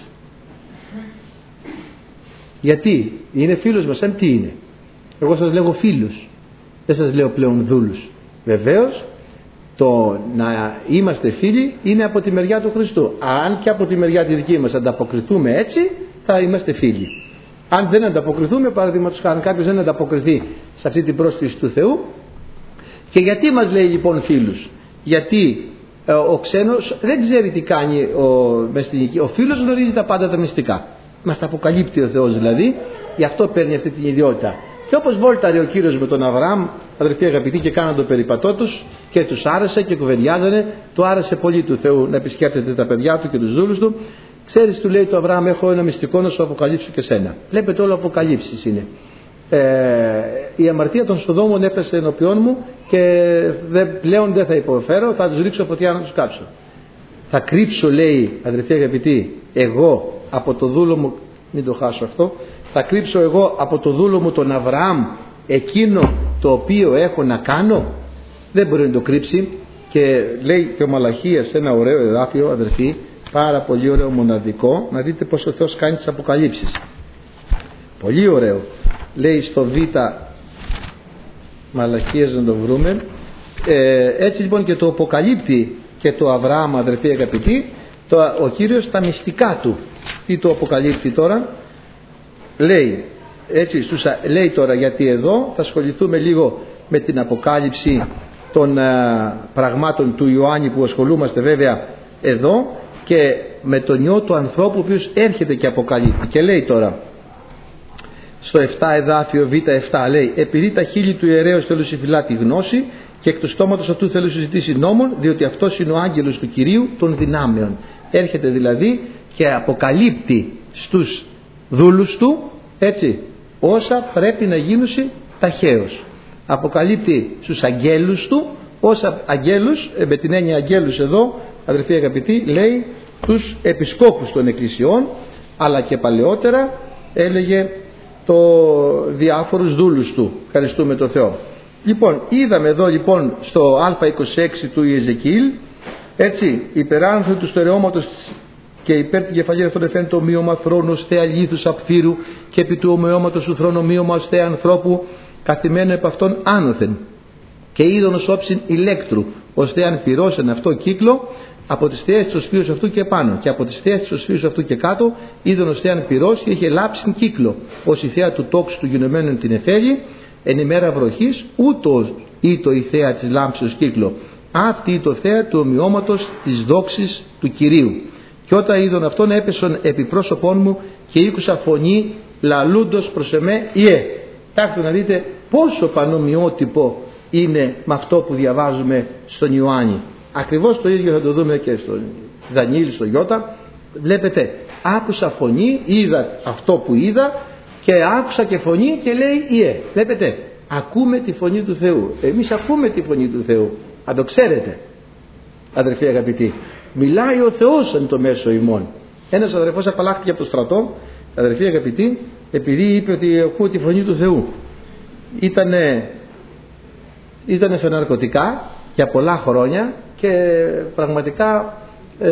Γιατί είναι φίλος μας? Αν τι είναι? Εγώ σας λέγω φίλους, δεν σας λέω πλέον δούλους. Βεβαίως το να είμαστε φίλοι είναι από τη μεριά του Χριστού. Αν και από τη μεριά τη δική μας ανταποκριθούμε έτσι, θα είμαστε φίλοι. Αν δεν ανταποκριθούμε, παραδείγματος χάρη, κάποιος δεν ανταποκριθεί σε αυτή την πρόσκληση του Θεού. Και γιατί μας λέει λοιπόν φίλους? Γιατί ε, ο ξένος δεν ξέρει τι κάνει ο, μες στην οικία. Ο φίλος γνωρίζει τα πάντα τα μυστικά. Μας τα αποκαλύπτει ο Θεός δηλαδή, γι' αυτό παίρνει αυτή την ιδιότητα. Και όπως βόλταρε ο Κύριος με τον Αβραάμ, αδερφοί αγαπητοί, και κάναν το περιπατό τους και τους άρεσε και κουβεντιάζανε, του άρεσε πολύ του Θεού να επισκέπτεται τα παιδιά του και τους δούλους του. Ξέρεις, του λέει το Αβραάμ, έχω ένα μυστικό να σου αποκαλύψω και σένα. Βλέπετε, όλο αποκαλύψεις είναι. Ε, η αμαρτία των Σοδόμων έφτασε ενώπιόν μου και δεν, πλέον δεν θα υποφέρω, θα τους ρίξω φωτιά να τους κάψω. Θα κρύψω, λέει, αδερφοί αγαπητοί, εγώ από το δούλο μου, μην το χάσω αυτό, θα κρύψω εγώ από το δούλο μου τον Αβραάμ εκείνο το οποίο έχω να κάνω? Δεν μπορεί να το κρύψει. Και λέει και ο Μαλαχίας ένα ωραίο εδάφιο, αδερφοί, πάρα πολύ ωραίο, μοναδικό, να δείτε πως ο Θεός κάνει τις αποκαλύψεις. Πολύ ωραίο. Λέει στο Β Μαλαχίας, να το βρούμε, ε, έτσι λοιπόν και το αποκαλύπτει και το Αβραάμ, αδερφοί αγαπητοί, το, ο Κύριος τα μυστικά του. Τι το αποκαλύπτει τώρα? Λέει, έτσι, στους, λέει τώρα, γιατί εδώ θα ασχοληθούμε λίγο με την αποκάλυψη των α, πραγμάτων του Ιωάννη που ασχολούμαστε βέβαια εδώ, και με τον ιό του ανθρώπου ο οποίος έρχεται και αποκαλύπτει. Και λέει τώρα στο επτά εδάφιο Β επτά, λέει, επειδή τα χείλη του ιερέως θέλουν συμφυλά τη γνώση και εκ του στόματος αυτού θέλουν συζητήσει νόμων, διότι αυτός είναι ο άγγελος του Κυρίου των δυνάμεων. Έρχεται δηλαδή και αποκαλύπτει στους δούλους του, έτσι, όσα πρέπει να γίνουν ταχαίως. Αποκαλύπτει στους αγγέλους του ως αγγέλους, με την έννοια αγγέλους εδώ, αδελφοί αγαπητοί, λέει τους επισκόπους των εκκλησιών, αλλά και παλαιότερα έλεγε το διάφορους δούλους του. Ευχαριστούμε τον Θεό. Λοιπόν, είδαμε εδώ λοιπόν στο Α είκοσι έξι του Ιεζεκιήλ, έτσι, υπεράνθρω του στερεώματος και υπέρ την κεφαλή αυτόν εφαίνεται το ομοίωμα θρόνου ως θέα λίθους απφύρου και επί του ομοιώματος του θρόνου ομοίωμα ως θέα ανθρώπου καθημένο επ' αυτόν άνωθεν και είδον ως όψιν ηλέκτρου ως θέαν πυρός εν αυτό κύκλο από τις θέσεις του σφύρους αυτού και πάνω και από τις θέσεις του σφύρους αυτού και κάτω είδον ως θέαν πυρός και είχε λάψιν κύκλο ως η θέα του τόξου του γενομένου την εφέλη εν ημέρα βροχής ούτω ήτο η θέα της λάμψης κύκλο αυτή η το θέα του ομοιώματος της δόξης του Κυρίου. Και όταν είδον αυτόν έπεσον επί πρόσωπόν μου και ήκουσα φωνή λαλούντος προς εμέ ιε. Κοιτάξτε να δείτε πόσο πανομοιότυπο είναι με αυτό που διαβάζουμε στον Ιωάννη. Ακριβώς το ίδιο θα το δούμε και στον Δανιήλ, στο Ιώτα. Βλέπετε, άκουσα φωνή, είδα αυτό που είδα και άκουσα και φωνή και λέει ιε. Βλέπετε, ακούμε τη φωνή του Θεού. Εμείς ακούμε τη φωνή του Θεού. Αν το ξέρετε, αδερφοί αγαπητοί. Μιλάει ο Θεός εν το μέσο ημών. Ένας αδερφός απαλλάχθηκε από το στρατό, αδερφοί αγαπητοί, επειδή είπε ότι ακούω τη φωνή του Θεού. Ήτανε, ήτανε σε ναρκωτικά για πολλά χρόνια και πραγματικά ε,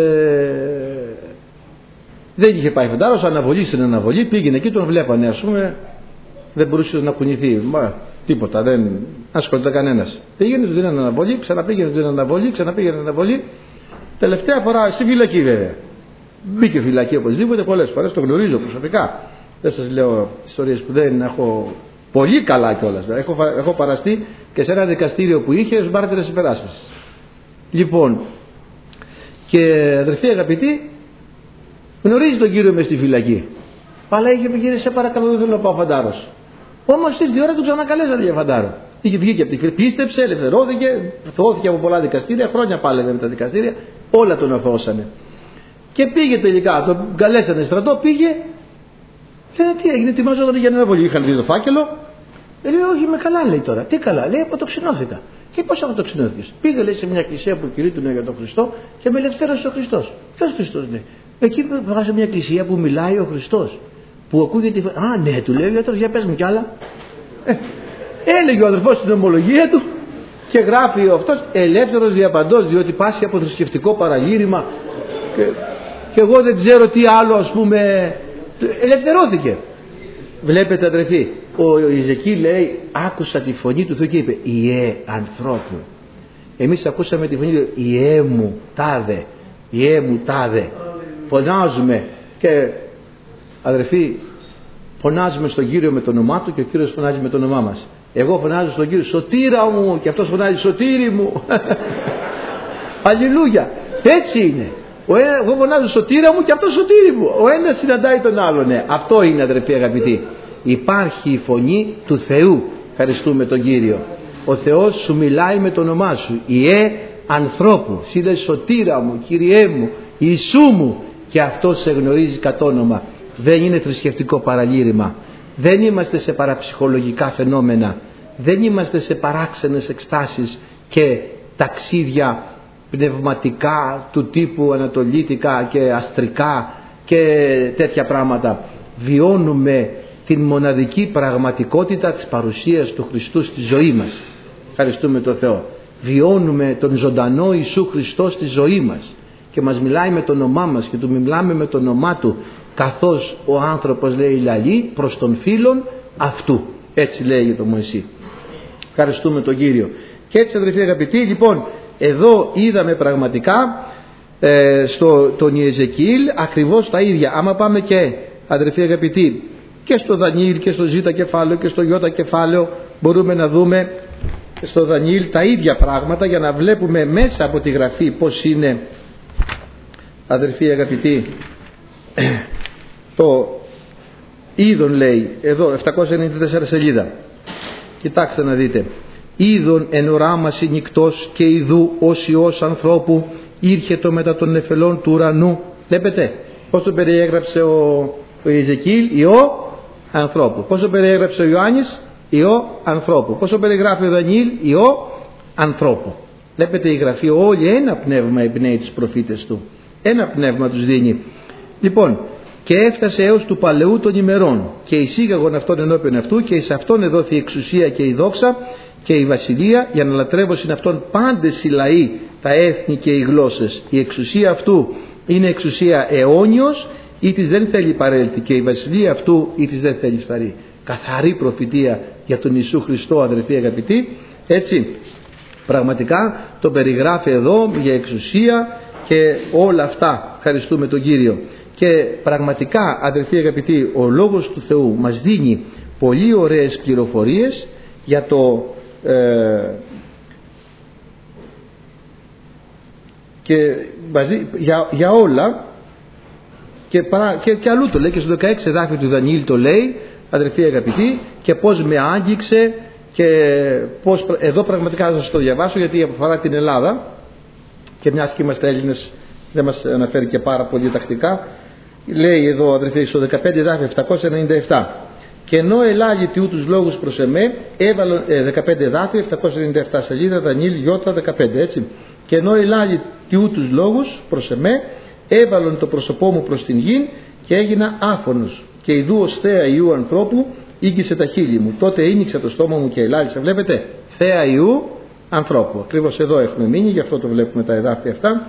δεν είχε πάει φαντάρος, αναβολή στην αναβολή, πήγαινε εκεί, τον βλέπανε, ας πούμε, δεν μπορούσε να κουνηθεί. Μα, τίποτα, δεν ασχολείται κανένας. Πήγαινε, του δίνανε αναβολή, ξαναπήγαινε, του δίνανε αναβολή, ξαναπήγαινε αναβολή. Τελευταία φορά στη φυλακή βέβαια. Μπήκε φυλακή οπωσδήποτε πολλές φορές, το γνωρίζω προσωπικά. Δεν σας λέω ιστορίες που δεν έχω πολύ καλά κιόλας. Έχω, έχω παραστεί και σε ένα δικαστήριο που είχε ως μάρτυρας υπεράσπισης. Λοιπόν, και αδερφοί αγαπητοί, γνωρίζει τον Κύριο μες στη φυλακή. Αλλά είχε πει, κύριε, σε παρακαλώ, δεν θέλω να πάω φαντάρος. Όμως ήρθε η ώρα του ξανακαλέσανε για φαντάρο. Είχε βγει και από τη φυλακή, πίστεψε, ελευθερώθηκε, θωώθηκε από πολλά δικαστήρια, χρόνια πάλευε με τα δικαστήρια, όλα τον αθώωσανε. Και πήγε τελικά, τον καλέσανε στρατό, πήγε. Λέει, τι έγινε, ετοιμαζόταν για αναβολή. Είχαν δει το φάκελο. Λέει, όχι, με καλά, λέει τώρα. Τι καλά, λέει, αποτοξινώθηκα. Και πώς αποτοξινώθηκες? Πήγα, λέει, σε μια εκκλησία που κηρύττουνε για τον Χριστό και με ελευθέρωσε ο Χριστός. Ποιος Χριστός, λέει? Εκεί πήγα σε μια εκκλησία που μιλάει ο Χριστός. Που ακούγεται. Α, ναι, του λέει ο γιατρός, για πες μου κι άλλα. Ε, έλεγε ο αδερφός στην ομολογία του και γράφει αυτός ελεύθερος διαπαντός, διότι πάσχει από θρησκευτικό παραγύριμα και, και εγώ δεν ξέρω τι άλλο, ας πούμε, ελευθερώθηκε. Βλέπετε αδερφοί, ο Ιεζεκιήλ λέει, άκουσα τη φωνή του Θεού και είπε, Ιε ανθρώπου. Εμείς ακούσαμε τη φωνή του, Ιε μου τάδε, Ιε μου τάδε. Φωνάζουμε και αδερφοί, φωνάζουμε στον Κύριο με το όνομά του και ο Κύριος φωνάζει με το όνομά μας. Εγώ φωνάζω στον Κύριο, σωτήρα μου, και αυτός φωνάζει, σωτήρι μου. Αλληλούια. Έτσι είναι. Εγώ φωνάζω σωτήρα μου και αυτός σωτήρι μου. Ο ένας συναντάει τον άλλον. Ναι. Αυτό είναι, αδερφοί αγαπητοί. Υπάρχει η φωνή του Θεού. Ευχαριστούμε τον Κύριο. Ο Θεός σου μιλάει με το όνομά σου. Ιε ανθρώπου. Εσύ λες σωτήρα μου, Κυριέ μου, Ιησού μου. Και αυτός σε γνωρίζει κατ' όνομα. Δεν είναι θρησκευτικό παραλήρημα. Δεν είμαστε σε παραψυχολογικά φαινόμενα. Δεν είμαστε σε παράξενες εκστάσεις και ταξίδια πνευματικά του τύπου ανατολίτικα και αστρικά και τέτοια πράγματα. Βιώνουμε την μοναδική πραγματικότητα της παρουσίας του Χριστού στη ζωή μας. Ευχαριστούμε τον Θεό. Βιώνουμε τον ζωντανό Ιησού Χριστό στη ζωή μας και μας μιλάει με το όνομά μας και του μιλάμε με το όνομά του, καθώς ο άνθρωπος λέει λαλεί προς τον φίλον αυτού. Έτσι λέει για τον Μωυσή. Ευχαριστούμε τον Κύριο. Και έτσι αδελφοί αγαπητοί, λοιπόν, εδώ είδαμε πραγματικά ε, στο, τον Ιεζεκιήλ ακριβώς τα ίδια. Άμα πάμε και αδελφοί αγαπητοί και στο Δανιήλ και στο Ζ κεφάλαιο και στο Ι κεφάλαιο, μπορούμε να δούμε στο Δανιήλ τα ίδια πράγματα για να βλέπουμε μέσα από τη Γραφή πως είναι, αδελφοί αγαπητοί, το είδον λέει εδώ επτακόσια ενενήντα τέσσερα σελίδα. Κοιτάξτε να δείτε. Είδον εν οράμαση νυκτός και ιδού ως Υιός ανθρώπου ήρχετο μετά των νεφελών του ουρανού. Βλέπετε πώς το περιέγραψε ο, ο Ιεζεκιήλ? Υιό ανθρώπου. Πώς το περιέγραψε ο Ιωάννης? Υιό ανθρώπου. Πώς το περιγράφει ο Δανιήλ? Υιό ανθρώπου. Βλέπετε η Γραφή όλη ένα πνεύμα εμπνέει τους προφήτες του. Ένα πνεύμα τους δίνει. Λοιπόν, και έφτασε έως του παλαιού των ημερών και εισήγαγον αυτόν ενώπιον αυτού και εις αυτόν εδόθη η εξουσία και η δόξα και η βασιλεία για να λατρεύωσιν αυτόν πάντες οι λαοί, τα έθνη και οι γλώσσες. Η εξουσία αυτού είναι εξουσία αιώνιος ή της δεν θέλει παρέλθει και η βασιλεία αυτού ή της δεν θέλει φθαρεί. Καθαρή προφητεία για τον Ιησού Χριστό, αδερφοί αγαπητοί. Έτσι πραγματικά το περιγράφει εδώ για εξουσία και όλα αυτά. Ευχαριστούμε τον Κύριο. Και πραγματικά, αδερφοί αγαπητοί, ο Λόγος του Θεού μας δίνει πολύ ωραίες πληροφορίες για το ε, και μαζί, για, για όλα και, παρά, και, και αλλού το λέει και στο δεκαέξι εδάφιο του Δανιήλ το λέει, αδερφοί αγαπητοί, και πως με άγγιξε και πως, εδώ πραγματικά θα σας το διαβάσω γιατί αφορά την Ελλάδα και μιας και είμαστε Έλληνες δεν μας αναφέρει και πάρα πολύ τακτικά. Λέει εδώ, αδερφοί, στο δεκαπέντε εδάφιο επτακόσια ενενήντα επτά, και ενώ ελάγει τιούτους λόγους προς εμέ έβαλον, ε, δεκαπέντε εδάφιο επτακόσια ενενήντα επτά σελίδα Δανιήλ Ιώτα δεκαπέντε, έτσι, και ενώ ελάγει τιούτους λόγους προς εμέ έβαλον το πρόσωπό μου προς την γην και έγινα άφωνος και ιδού ως θέα Ιού ανθρώπου ήγγισε τα χείλη μου, τότε ίνιξε το στόμα μου και ελάλησα. Βλέπετε, θέα Ιού ανθρώπου, ακριβώς εδώ έχουμε μείνει, γι' αυτό το βλέπουμε τα εδάφια αυτά.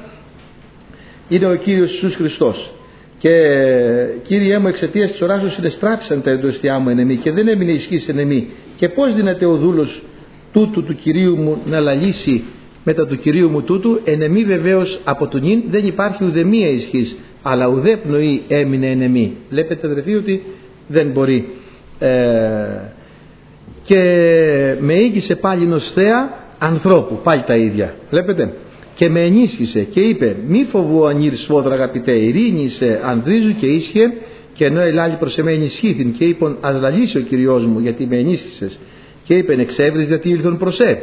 Είναι ο Κύριος Ιησούς Χριστός. Και Κύριέ μου, εξαιτίας της οράσεως συνεστράφησαν τα εντοστιά μου εν εμή και δεν έμεινε ισχύς εν εμή. Και πώς δύναται ο δούλος τούτου του Κυρίου μου να λαλήσει μετά του Κυρίου μου τούτου? Εν εμή βεβαίως από τον νυν δεν υπάρχει ουδεμία ισχύς, αλλά ουδέ πνοή έμεινε εν εμή. Βλέπετε, αδερφοί, ότι δεν μπορεί. Ε, και με ήγησε πάλι ως θέα ανθρώπου, πάλι τα ίδια. Βλέπετε. Και με ενίσχυσε και είπε μη φοβού ανήρ σφόδρα αγαπητέ, ειρήνησε ανδρίζου και ίσχυε, και ενώ ελάλη προς εμέ ενισχύθην και είπον ας λαλήσει ο Κυριός μου γιατί με ενίσχυσες, και είπεν εξέβρις γιατί ήλθον προς ε.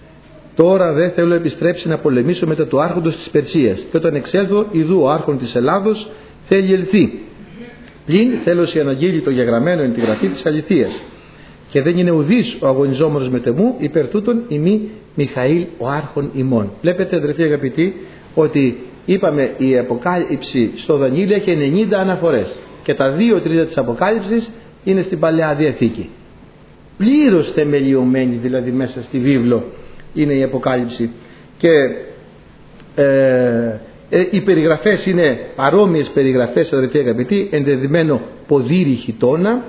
Τώρα δεν θέλω επιστρέψει να πολεμήσω μετά του άρχοντος της Περσίας, και όταν εξέλθω ιδού ο άρχον της Ελλάδος θέλει ελθεί. Πλην θέλω σε αναγγείλει το γεγραμμένο εν τη γραφή της αληθείας, και δεν είναι ουδής ο αγωνιζόμενος με τεμού υπέρ τούτων ημί Μιχαήλ ο άρχον ημών. Βλέπετε, αδερφοί αγαπητοί, ότι είπαμε η Αποκάλυψη στο Δανιήλ έχει ενενήντα αναφορές και τα δύο τρίτα της Αποκάλυψης είναι στην Παλαιά Διαθήκη. Πλήρως θεμελιωμένη δηλαδή μέσα στη βίβλο είναι η Αποκάλυψη, και ε, ε, οι περιγραφές είναι παρόμοιες περιγραφές, αδερφοί αγαπητοί, ενδεδειμένο ποδήρι χιτώνα,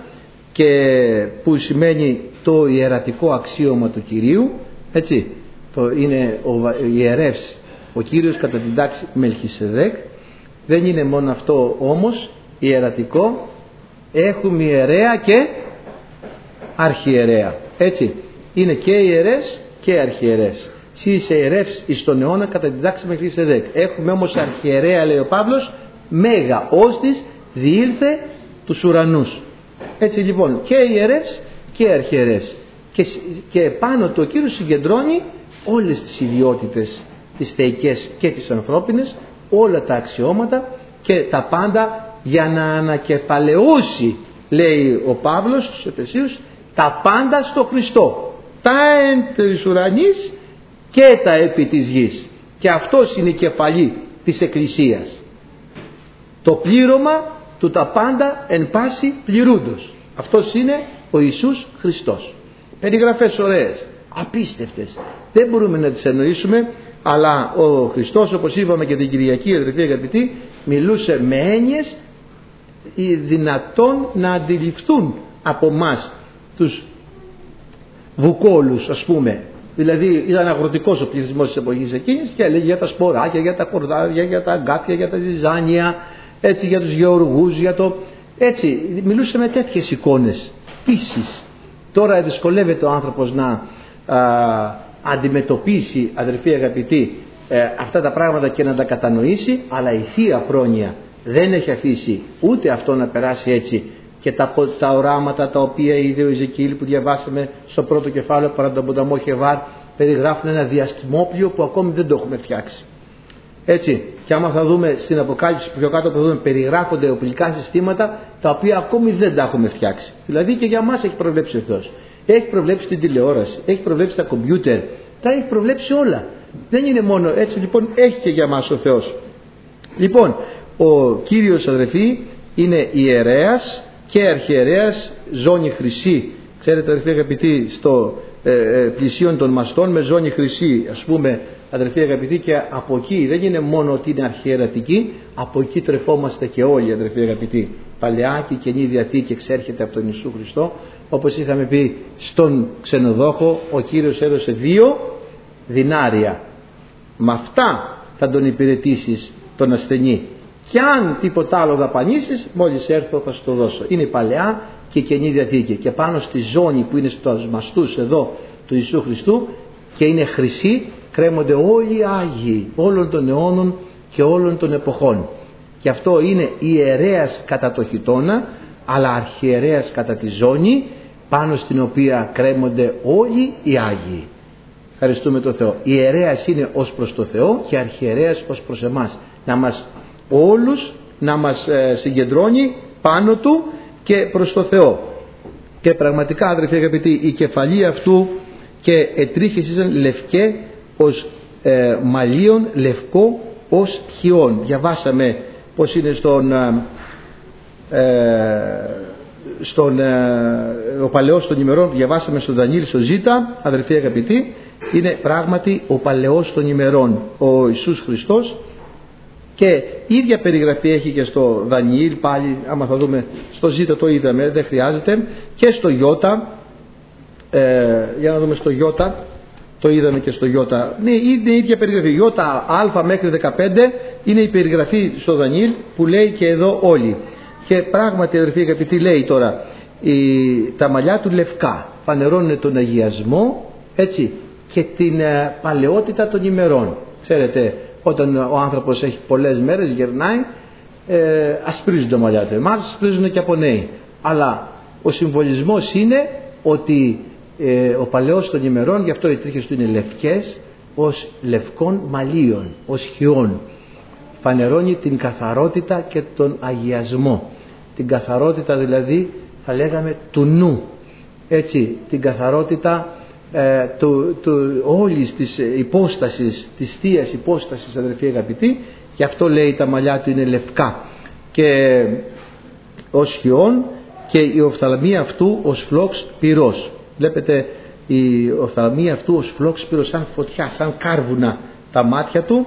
και που σημαίνει το ιερατικό αξίωμα του Κυρίου, έτσι, το είναι ο ιερεύς ο Κύριος κατά την τάξη Μελχισεδέκ. Δεν είναι μόνο αυτό όμως ιερατικό, έχουμε ιερέα και αρχιερέα, έτσι, είναι και ιερές και αρχιερές. Συ είσαι ιερεύς εις τον αιώνα κατά την τάξη Μελχισεδέκ. Έχουμε όμως αρχιερέα, λέει ο Παύλος, μέγα όστις διήλθε τους ουρανούς. Έτσι λοιπόν και ιερεύς και αρχιερές, και, και πάνω το Κύριος συγκεντρώνει όλες τις ιδιότητες, τις θεϊκές και τις ανθρώπινες, όλα τα αξιώματα και τα πάντα, για να ανακεφαλαιώσει, λέει ο Παύλος στους Εφεσίους, τα πάντα στο Χριστό, τα εν της ουρανής και τα επί της γης, και αυτός είναι η κεφαλή της Εκκλησίας, το πλήρωμα του τα πάντα εν πάση πληρούντος. Αυτός είναι ο Ιησούς Χριστός. Περιγραφές ωραίες, απίστευτες, δεν μπορούμε να τις εννοήσουμε, αλλά ο Χριστός, όπως είπαμε και την Κυριακή, αδερφοί αγαπητοί, μιλούσε με έννοιες δυνατόν να αντιληφθούν από μας τους βουκόλους, ας πούμε. Δηλαδή ήταν αγροτικός ο πληθυσμός της εποχής εκείνης και έλεγε για τα σποράκια, για τα κορδάρια, για τα αγκάθια, για τα ζυζάνια, έτσι, για τους γεωργούς, για το... έτσι, μιλούσε με τέτοιες εικόνες πίσης. Τώρα δυσκολεύεται ο άνθρωπος να α, αντιμετωπίσει, αδερφοί αγαπητοί, ε, αυτά τα πράγματα και να τα κατανοήσει, αλλά η Θεία Πρόνοια δεν έχει αφήσει ούτε αυτό να περάσει έτσι, και τα, τα οράματα τα οποία είδε ο Ιζεκήλ που διαβάσαμε στο πρώτο κεφάλαιο παρά τον ποταμό Χεβάρ περιγράφουν ένα διαστημόπλιο που ακόμη δεν το έχουμε φτιάξει. Έτσι, και άμα θα δούμε στην Αποκάλυψη πιο κάτω, θα δούμε περιγράφονται οπλικά συστήματα τα οποία ακόμη δεν τα έχουμε φτιάξει. Δηλαδή και για μας έχει προβλέψει ο Θεός. Έχει προβλέψει την τηλεόραση, έχει προβλέψει τα κομπιούτερ, τα έχει προβλέψει όλα. Δεν είναι μόνο έτσι, λοιπόν, έχει και για μας ο Θεός. Λοιπόν, ο Κύριος, αδερφοί, είναι ιερέας και αρχιερέας, ζώνη χρυσή. Ξέρετε, αδερφοί αγαπητοί, στο ε, ε, πλησίον των μαστών με ζώνη χρυσή, ας πούμε, αδερφοί αγαπητοί, και από εκεί δεν είναι μόνο ότι είναι αρχιερατική, από εκεί τρεφόμαστε και όλοι, αδερφοί αγαπητοί. Παλαιά και Καινή Διαθήκη εξέρχεται από τον Ιησού Χριστό. Όπως είχαμε πει στον ξενοδόχο, ο Κύριος έδωσε δύο δινάρια. Με αυτά θα τον υπηρετήσεις τον ασθενή. Και αν τίποτα άλλο δαπανίσεις, μόλις έρθω θα σου το δώσω. Είναι η Παλαιά και η Καινή Διαθήκη. Και πάνω στη ζώνη που είναι στους μαστούς εδώ του Ιησού Χριστού και είναι χρυσή, κρέμονται όλοι οι Άγιοι όλων των αιώνων και όλων των εποχών. Και αυτό είναι ιερέας κατά το χιτώνα, αλλά αρχιερέας κατά τη ζώνη, πάνω στην οποία κρέμονται όλοι οι Άγιοι. Ευχαριστούμε τον Θεό. Ιερέας είναι ως προς το Θεό και αρχιερέας ως προς εμάς. Να μας όλους να μας ε, συγκεντρώνει πάνω του και προς το Θεό. Και πραγματικά, αδερφοί αγαπητοί, η κεφαλή αυτού και ετρίχησαν λευκέ ως ε, μαλλίον, λευκό ως χιόν. Διαβάσαμε πως είναι στον, ε, στον ε, ο παλαιός των ημερών, διαβάσαμε στον Δανιήλ στο Ζήτα, αδερφοί αγαπητοί, είναι πράγματι ο παλαιός των ημερών, ο Ιησούς Χριστός. Και ίδια περιγραφή έχει και στο Δανιήλ, πάλι άμα θα δούμε στο Ζήτα το είδαμε, δεν χρειάζεται, και στο Ιώτα, ε, για να δούμε στο Ιώτα, το είδαμε και στο Ιώτα, ναι, είναι η ίδια περιγραφή. Ιώτα α μέχρι δεκαπέντε είναι η περιγραφή στο Δανιήλ που λέει και εδώ όλοι. Και πράγματι, αδερφοί αγαπητοί, λέει τώρα, η, τα μαλλιά του λευκά φανερώνουν τον αγιασμό, έτσι, και την ε, παλαιότητα των ημερών. Ξέρετε, όταν ο άνθρωπος έχει πολλές μέρες, γερνάει, ε, ασπρίζουν τα μαλλιά του. Εμάς ασπρίζουν και από νέοι. Αλλά ο συμβολισμός είναι ότι ε, ο παλαιός των ημερών, γι' αυτό οι τρίχες του είναι λευκές, ως λευκών μαλλίων, ως χιών. Φανερώνει την καθαρότητα και τον αγιασμό. Την καθαρότητα δηλαδή, θα λέγαμε, του νου. Έτσι, την καθαρότητα ε, του, του, όλης της υπόστασης, της θείας υπόστασης, αδερφοί αγαπητοί. Γι' αυτό λέει τα μαλλιά του είναι λευκά και ως χιών, και η οφθαλμία αυτού ως φλόξ πυρός. Βλέπετε, η οφθαλμία αυτού ως φλόξ πυρός, σαν φωτιά, σαν κάρβουνα τα μάτια του,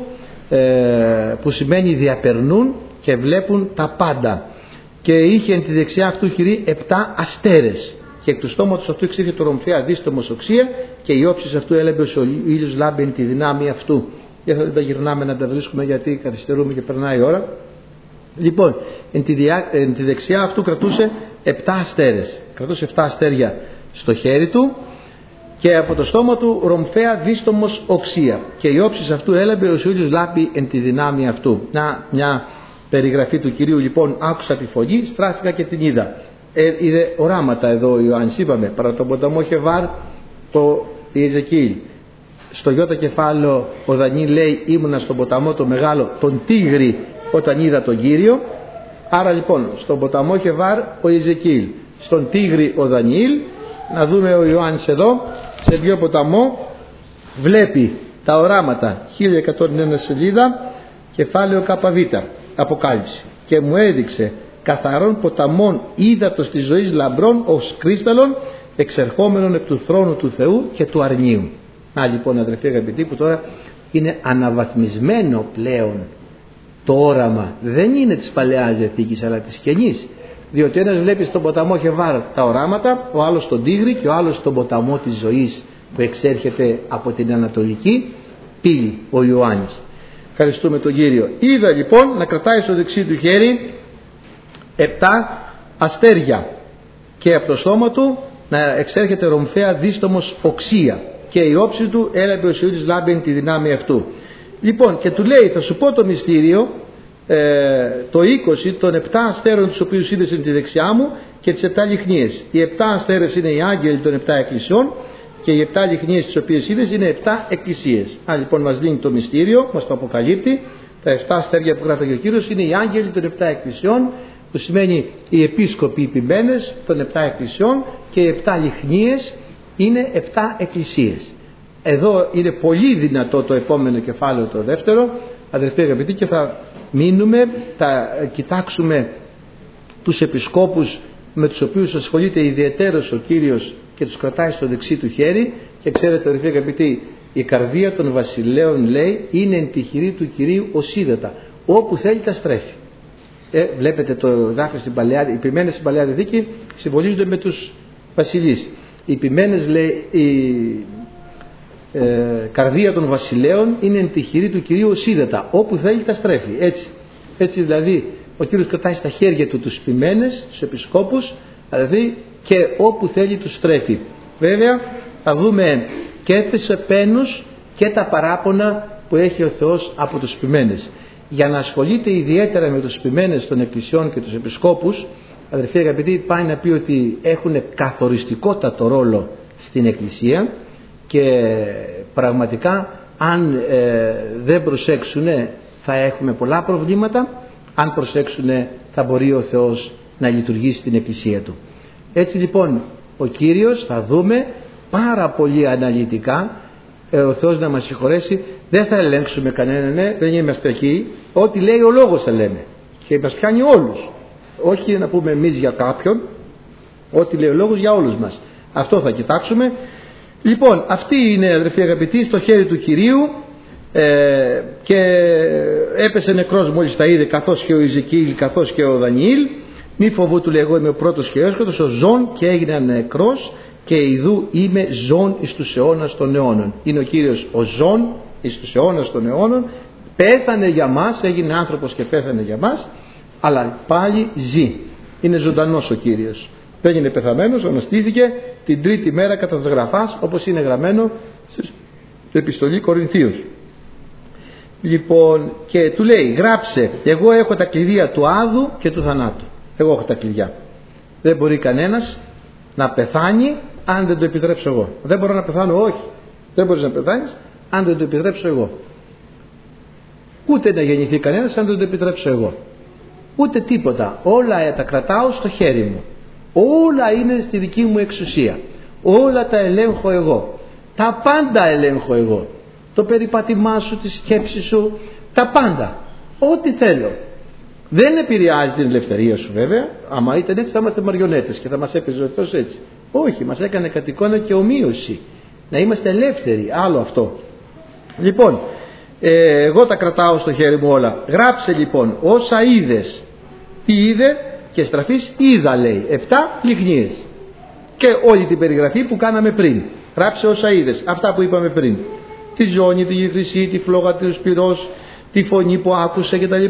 ε, που σημαίνει διαπερνούν και βλέπουν τα πάντα. Και είχε εν τη δεξιά αυτού χειρή επτά αστέρες, και εκ του στόματος αυτού εξήρχε το ρομφαία δίστομος οξία, και η όψης αυτού έλεμπε ως ο ήλιος λάμπει εν τη δυνάμει αυτού. Και θα τα γυρνάμε να τα βρίσκουμε, γιατί καθυστερούμε και περνάει η ώρα. Λοιπόν, εν τη, διά, εν τη δεξιά αυτού κρατούσε επτά αστέρες. Κρατούσε επτά αστέρια στο χέρι του, και από το στόμα του ρομφαία δίστομος οξία, και η όψης αυτού έλαμπε ως ο ήλιος λάμπει εν τη δυνάμει αυτού. Να, μια περιγραφή του Κυρίου. Λοιπόν, άκουσα τη φωνή, στράφηκα και την είδα. Ε, είδε οράματα εδώ ο Ιωάννης, είπαμε, παρά τον ποταμό Χεβάρ, το Ιεζεκίηλ. Στο Ιώτα κεφάλαιο ο Δανιήλ λέει, ήμουνα στον ποταμό το μεγάλο, τον Τίγρη, όταν είδα τον Κύριο. Άρα λοιπόν, στον ποταμό Χεβάρ ο Ιεζεκίηλ, στον Τίγρη ο Δανιήλ. Να δούμε ο Ιωάννης εδώ, σε δύο ποταμό, βλέπει τα οράματα, χίλια εκατόν ένα σελίδα, κεφάλαιο ΚΒ, Αποκάλυψη. Και μου έδειξε καθαρών ποταμών ύδατος της ζωής λαμπρών ως κρίσταλλον, εξερχόμενων εκ του θρόνου του Θεού και του αρνίου. Να λοιπόν, αδερφοί αγαπητοί, που τώρα είναι αναβαθμισμένο πλέον το όραμα, δεν είναι της Παλαιάς Διαθήκης αλλά της Καινής. Διότι ένας βλέπει στον ποταμό Χεβάρ τα οράματα, ο άλλος τον Τίγρη και ο άλλος στον ποταμό της ζωής που εξέρχεται από την Ανατολική πύλη, ο Ιωάννης. Ευχαριστούμε τον Κύριο. Είδα λοιπόν να κρατάει στο δεξί του χέρι επτά αστέρια, και από το στόμα του να εξέρχεται ρομφαία δίστομος οξία, και η όψη του έλαβε ο ήλιος λάμπει τη δυνάμει αυτού. Λοιπόν, και του λέει, θα σου πω το μυστήριο, ε, το είκοσι των επτά αστέρων τους οποίους είδες στην τη δεξιά μου, και τις επτά λιχνίες. Οι επτά αστέρες είναι οι άγγελοι των επτά εκκλησιών, και οι επτά λιχνίες τις οποίες είδες είναι επτά εκκλησίες. Α, λοιπόν, μας δίνει το μυστήριο, μας το αποκαλύπτει. Τα επτά αστέρια που γράφει ο Κύριος είναι οι άγγελοι των επτά εκκλησιών, που σημαίνει οι επίσκοποι ποιμένες των επτά εκκλησιών, και οι επτά λιχνίες είναι επτά εκκλησίες. Εδώ είναι πολύ δυνατό το επόμενο κεφάλαιο, το δεύτερο, αδερφοί αγαπητοί, και θα μείνουμε, θα κοιτάξουμε τους επισκόπους με τους οποίους ασχολείται ιδιαιτέρως ο Κύριος και τους κρατάει στο δεξί του χέρι. Και ξέρετε, αδερφοί αγαπητοί, η καρδία των βασιλέων, λέει, είναι εν τη χειρή του Κυρίου ως ύδατα, όπου θέλει τα στρέφει. Ε, βλέπετε το δάφιο στην Παλαιά, οι ποιμένες στην Παλαιά Διαθήκη συμβολίζονται με τους βασιλείς. Οι ποιμένες, λέει, η ε, καρδία των βασιλέων είναι εν τη χειρή του Κυρίου ως ύδατα, όπου θέλει τα στρέφει. Έτσι, έτσι δηλαδή ο Κύριος κρατάει στα χέρια του τους ποιμένες, τους επισκόπους, δηλαδή, και όπου θέλει τους στρέφει. Βέβαια θα δούμε και τις επένους και τα παράπονα που έχει ο Θεός από τους ποιμένες. Για να ασχολείται ιδιαίτερα με τους ποιμένες των εκκλησιών και τους επισκόπους, αδερφοί αγαπητοί, πάει να πει ότι έχουν καθοριστικότατο ρόλο στην εκκλησία και πραγματικά αν ε, δεν προσέξουν θα έχουμε πολλά προβλήματα, αν προσέξουν θα μπορεί ο Θεός να λειτουργήσει στην εκκλησία του. Έτσι λοιπόν ο Κύριος, θα δούμε πάρα πολύ αναλυτικά, ε, ο Θεός να μας συγχωρέσει, δεν θα ελέγξουμε κανέναν, ναι, δεν είμαστε εκεί, ό,τι λέει ο λόγος θα λέμε και μας πιάνει όλους, όχι να πούμε εμείς για κάποιον, ό,τι λέει ο λόγος για όλους μας. Αυτό θα κοιτάξουμε. Λοιπόν, αυτή είναι, αδερφοί αγαπητοί, στο χέρι του Κυρίου, ε, και έπεσε νεκρός μόλις τα είδε, καθώς και ο Ιζεκήλ καθώς και ο Δανιήλ. Μη φοβού, του λέει, εγώ είμαι ο πρώτος και ο έσχοτος, ο ζών, και έγινε νεκρός, και ιδού είμαι ζών εις τους αιώνας των αιώνων. Είναι ο Κύριος ο ζών εις τους αιώνας των αιώνων, πέθανε για μας, έγινε άνθρωπος και πέθανε για μας, αλλά πάλι ζει, είναι ζωντανός ο Κύριος, δεν είναι πεθαμένος, αναστήθηκε την τρίτη μέρα κατά της γραφάς, όπως είναι γραμμένο στην επιστολή Κορινθίους. Λοιπόν, και του λέει, γράψε, εγώ έχω τα κλειδία του Άδου και του θανάτου. Εγώ έχω τα κλειδιά. Δεν μπορεί κανένας να πεθάνει αν δεν το επιτρέψω εγώ. Δεν μπορώ να πεθάνω, όχι. Δεν μπορείς να πεθάνεις αν δεν το επιτρέψω εγώ. Ούτε να γεννηθεί κανένας αν δεν το επιτρέψω εγώ. Ούτε τίποτα. Όλα τα κρατάω στο χέρι μου. Όλα είναι στη δική μου εξουσία. Όλα τα ελέγχω εγώ. Τα πάντα ελέγχω εγώ. Το περιπάτημά σου, τη σκέψη σου, τα πάντα. Ό,τι θέλω. Δεν επηρεάζει την ελευθερία σου βέβαια. Άμα ήταν έτσι θα είμαστε μαριονέτες και θα μας έπαιζε ο Θεός έτσι. Όχι, μας έκανε κατ' εικόνα και ομοίωση. Να είμαστε ελεύθεροι. Άλλο αυτό. Λοιπόν, ε, εγώ τα κρατάω στο χέρι μου όλα. Γράψε λοιπόν όσα είδες. Τι είδε? Και στραφείς είδα, λέει. Επτά λιχνίες. Και όλη την περιγραφή που κάναμε πριν. Γράψε όσα είδες. Αυτά που είπαμε πριν. Τη ζώνη, τη χρυσή, τη φλόγα του πυρός, τη φωνή που άκουσε κτλ.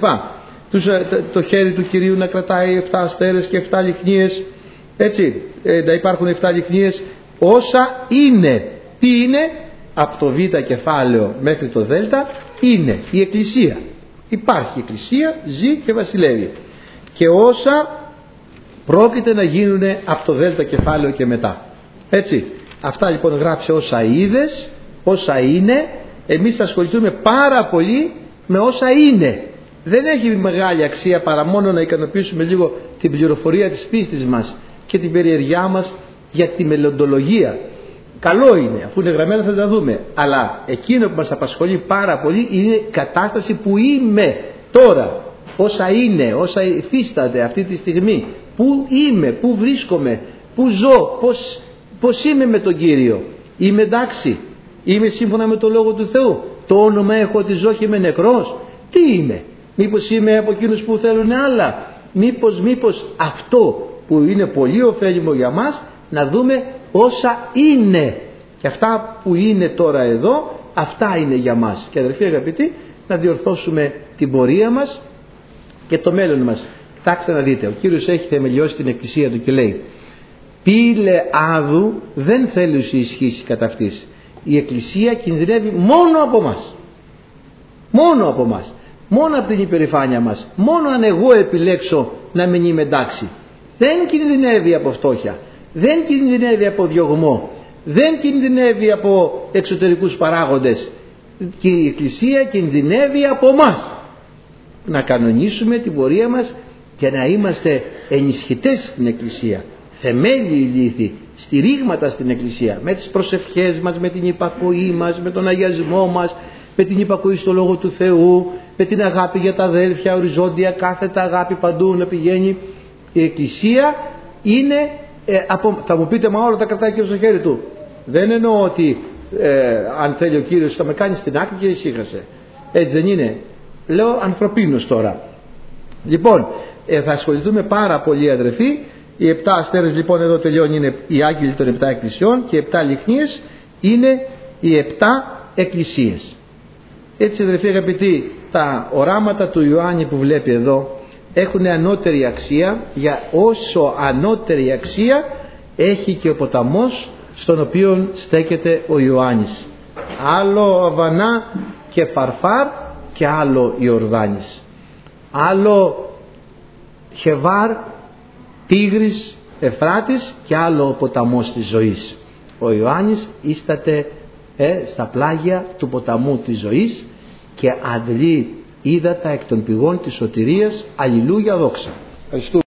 Το χέρι του Κυρίου να κρατάει εφτά αστέρες και εφτά λιχνίες. Έτσι, ε, να υπάρχουν εφτά λιχνίες. Όσα είναι. Τι είναι? Από το β κεφάλαιο μέχρι το δ είναι η Εκκλησία. Υπάρχει η Εκκλησία, ζει και βασιλεύει. Και όσα πρόκειται να γίνουν από το δ κεφάλαιο και μετά. Έτσι, αυτά λοιπόν γράψε όσα είδες, όσα είναι. Εμείς θα ασχοληθούμε πάρα πολύ με όσα είναι. Δεν έχει μεγάλη αξία παρά μόνο να ικανοποιήσουμε λίγο την πληροφορία της πίστης μας και την περιεργιά μας για τη μελλοντολογία. Καλό είναι, αφού είναι γραμμένα θα τα δούμε. Αλλά εκείνο που μας απασχολεί πάρα πολύ είναι η κατάσταση που είμαι τώρα. Όσα είναι, όσα υφίστανται αυτή τη στιγμή. Πού είμαι, πού βρίσκομαι, πού ζω, πώς, πώς είμαι με τον Κύριο. Είμαι εντάξει, είμαι σύμφωνα με το Λόγο του Θεού. Το όνομα έχω ότι ζω και είμαι νεκρός. Τι είμαι? Μήπως είμαι από εκείνους που θέλουν άλλα? Μήπως, μήπως αυτό που είναι πολύ ωφέλιμο για μας, να δούμε όσα είναι. Και αυτά που είναι τώρα εδώ, αυτά είναι για μας. Και αδερφοί αγαπητοί, να διορθώσουμε την πορεία μας και το μέλλον μας. Κοιτάξτε να δείτε, ο Κύριος έχει θεμελιώσει την εκκλησία του και λέει, πύλε άδου δεν θέλει να ισχύσει κατά αυτής. Η εκκλησία κινδυνεύει μόνο από μας. Μόνο από μας. Μόνο από την υπερηφάνεια μας. Μόνο αν εγώ επιλέξω να μην είμαι εντάξει. Δεν κινδυνεύει από φτώχεια. Δεν κινδυνεύει από διωγμό. Δεν κινδυνεύει από εξωτερικούς παράγοντες. Και η εκκλησία κινδυνεύει από μας. Να κανονίσουμε την πορεία μας και να είμαστε ενισχυτές στην εκκλησία. θεμέλιοι ηλίθιοι, στηρίγματα στην Εκκλησία, με τις προσευχές μας, με την υπακοή μας, με τον αγιασμό μας, με την υπακοή στο Λόγο του Θεού, με την αγάπη για τα αδέλφια, οριζόντια, κάθετα αγάπη παντού να πηγαίνει. Η Εκκλησία είναι, ε, από, θα μου πείτε, μα όλα τα κρατάει και στο χέρι του. Δεν εννοώ ότι ε, αν θέλει ο Κύριος θα με κάνει στην άκρη και ησύχασε. Έτσι δεν είναι. Λέω ανθρωπίνως τώρα. Λοιπόν, ε, θα ασχοληθούμε πάρα πολύ, αδερφοί. Οι επτά αστέρες λοιπόν εδώ τελειώνει, είναι οι άγγελοι των επτά εκκλησιών, και οι επτά λιχνίες είναι οι επτά εκκλησίες. Έτσι, αδερφοί αγαπητοί, τα οράματα του Ιωάννη που βλέπει εδώ έχουν ανώτερη αξία, για όσο ανώτερη αξία έχει και ο ποταμός στον οποίο στέκεται ο Ιωάννης. Άλλο Αβανά και Φαρφάρ και άλλο Ιορδάνης. Άλλο Χεβάρ, Τίγρης, Εφράτης και άλλο ο ποταμός της ζωής. Ο Ιωάννης ίσταται ε, στα πλάγια του ποταμού της ζωής και αντλεί ύδατα εκ των πηγών της σωτηρίας. Αλληλούια, δόξα. Ευχαριστούμε.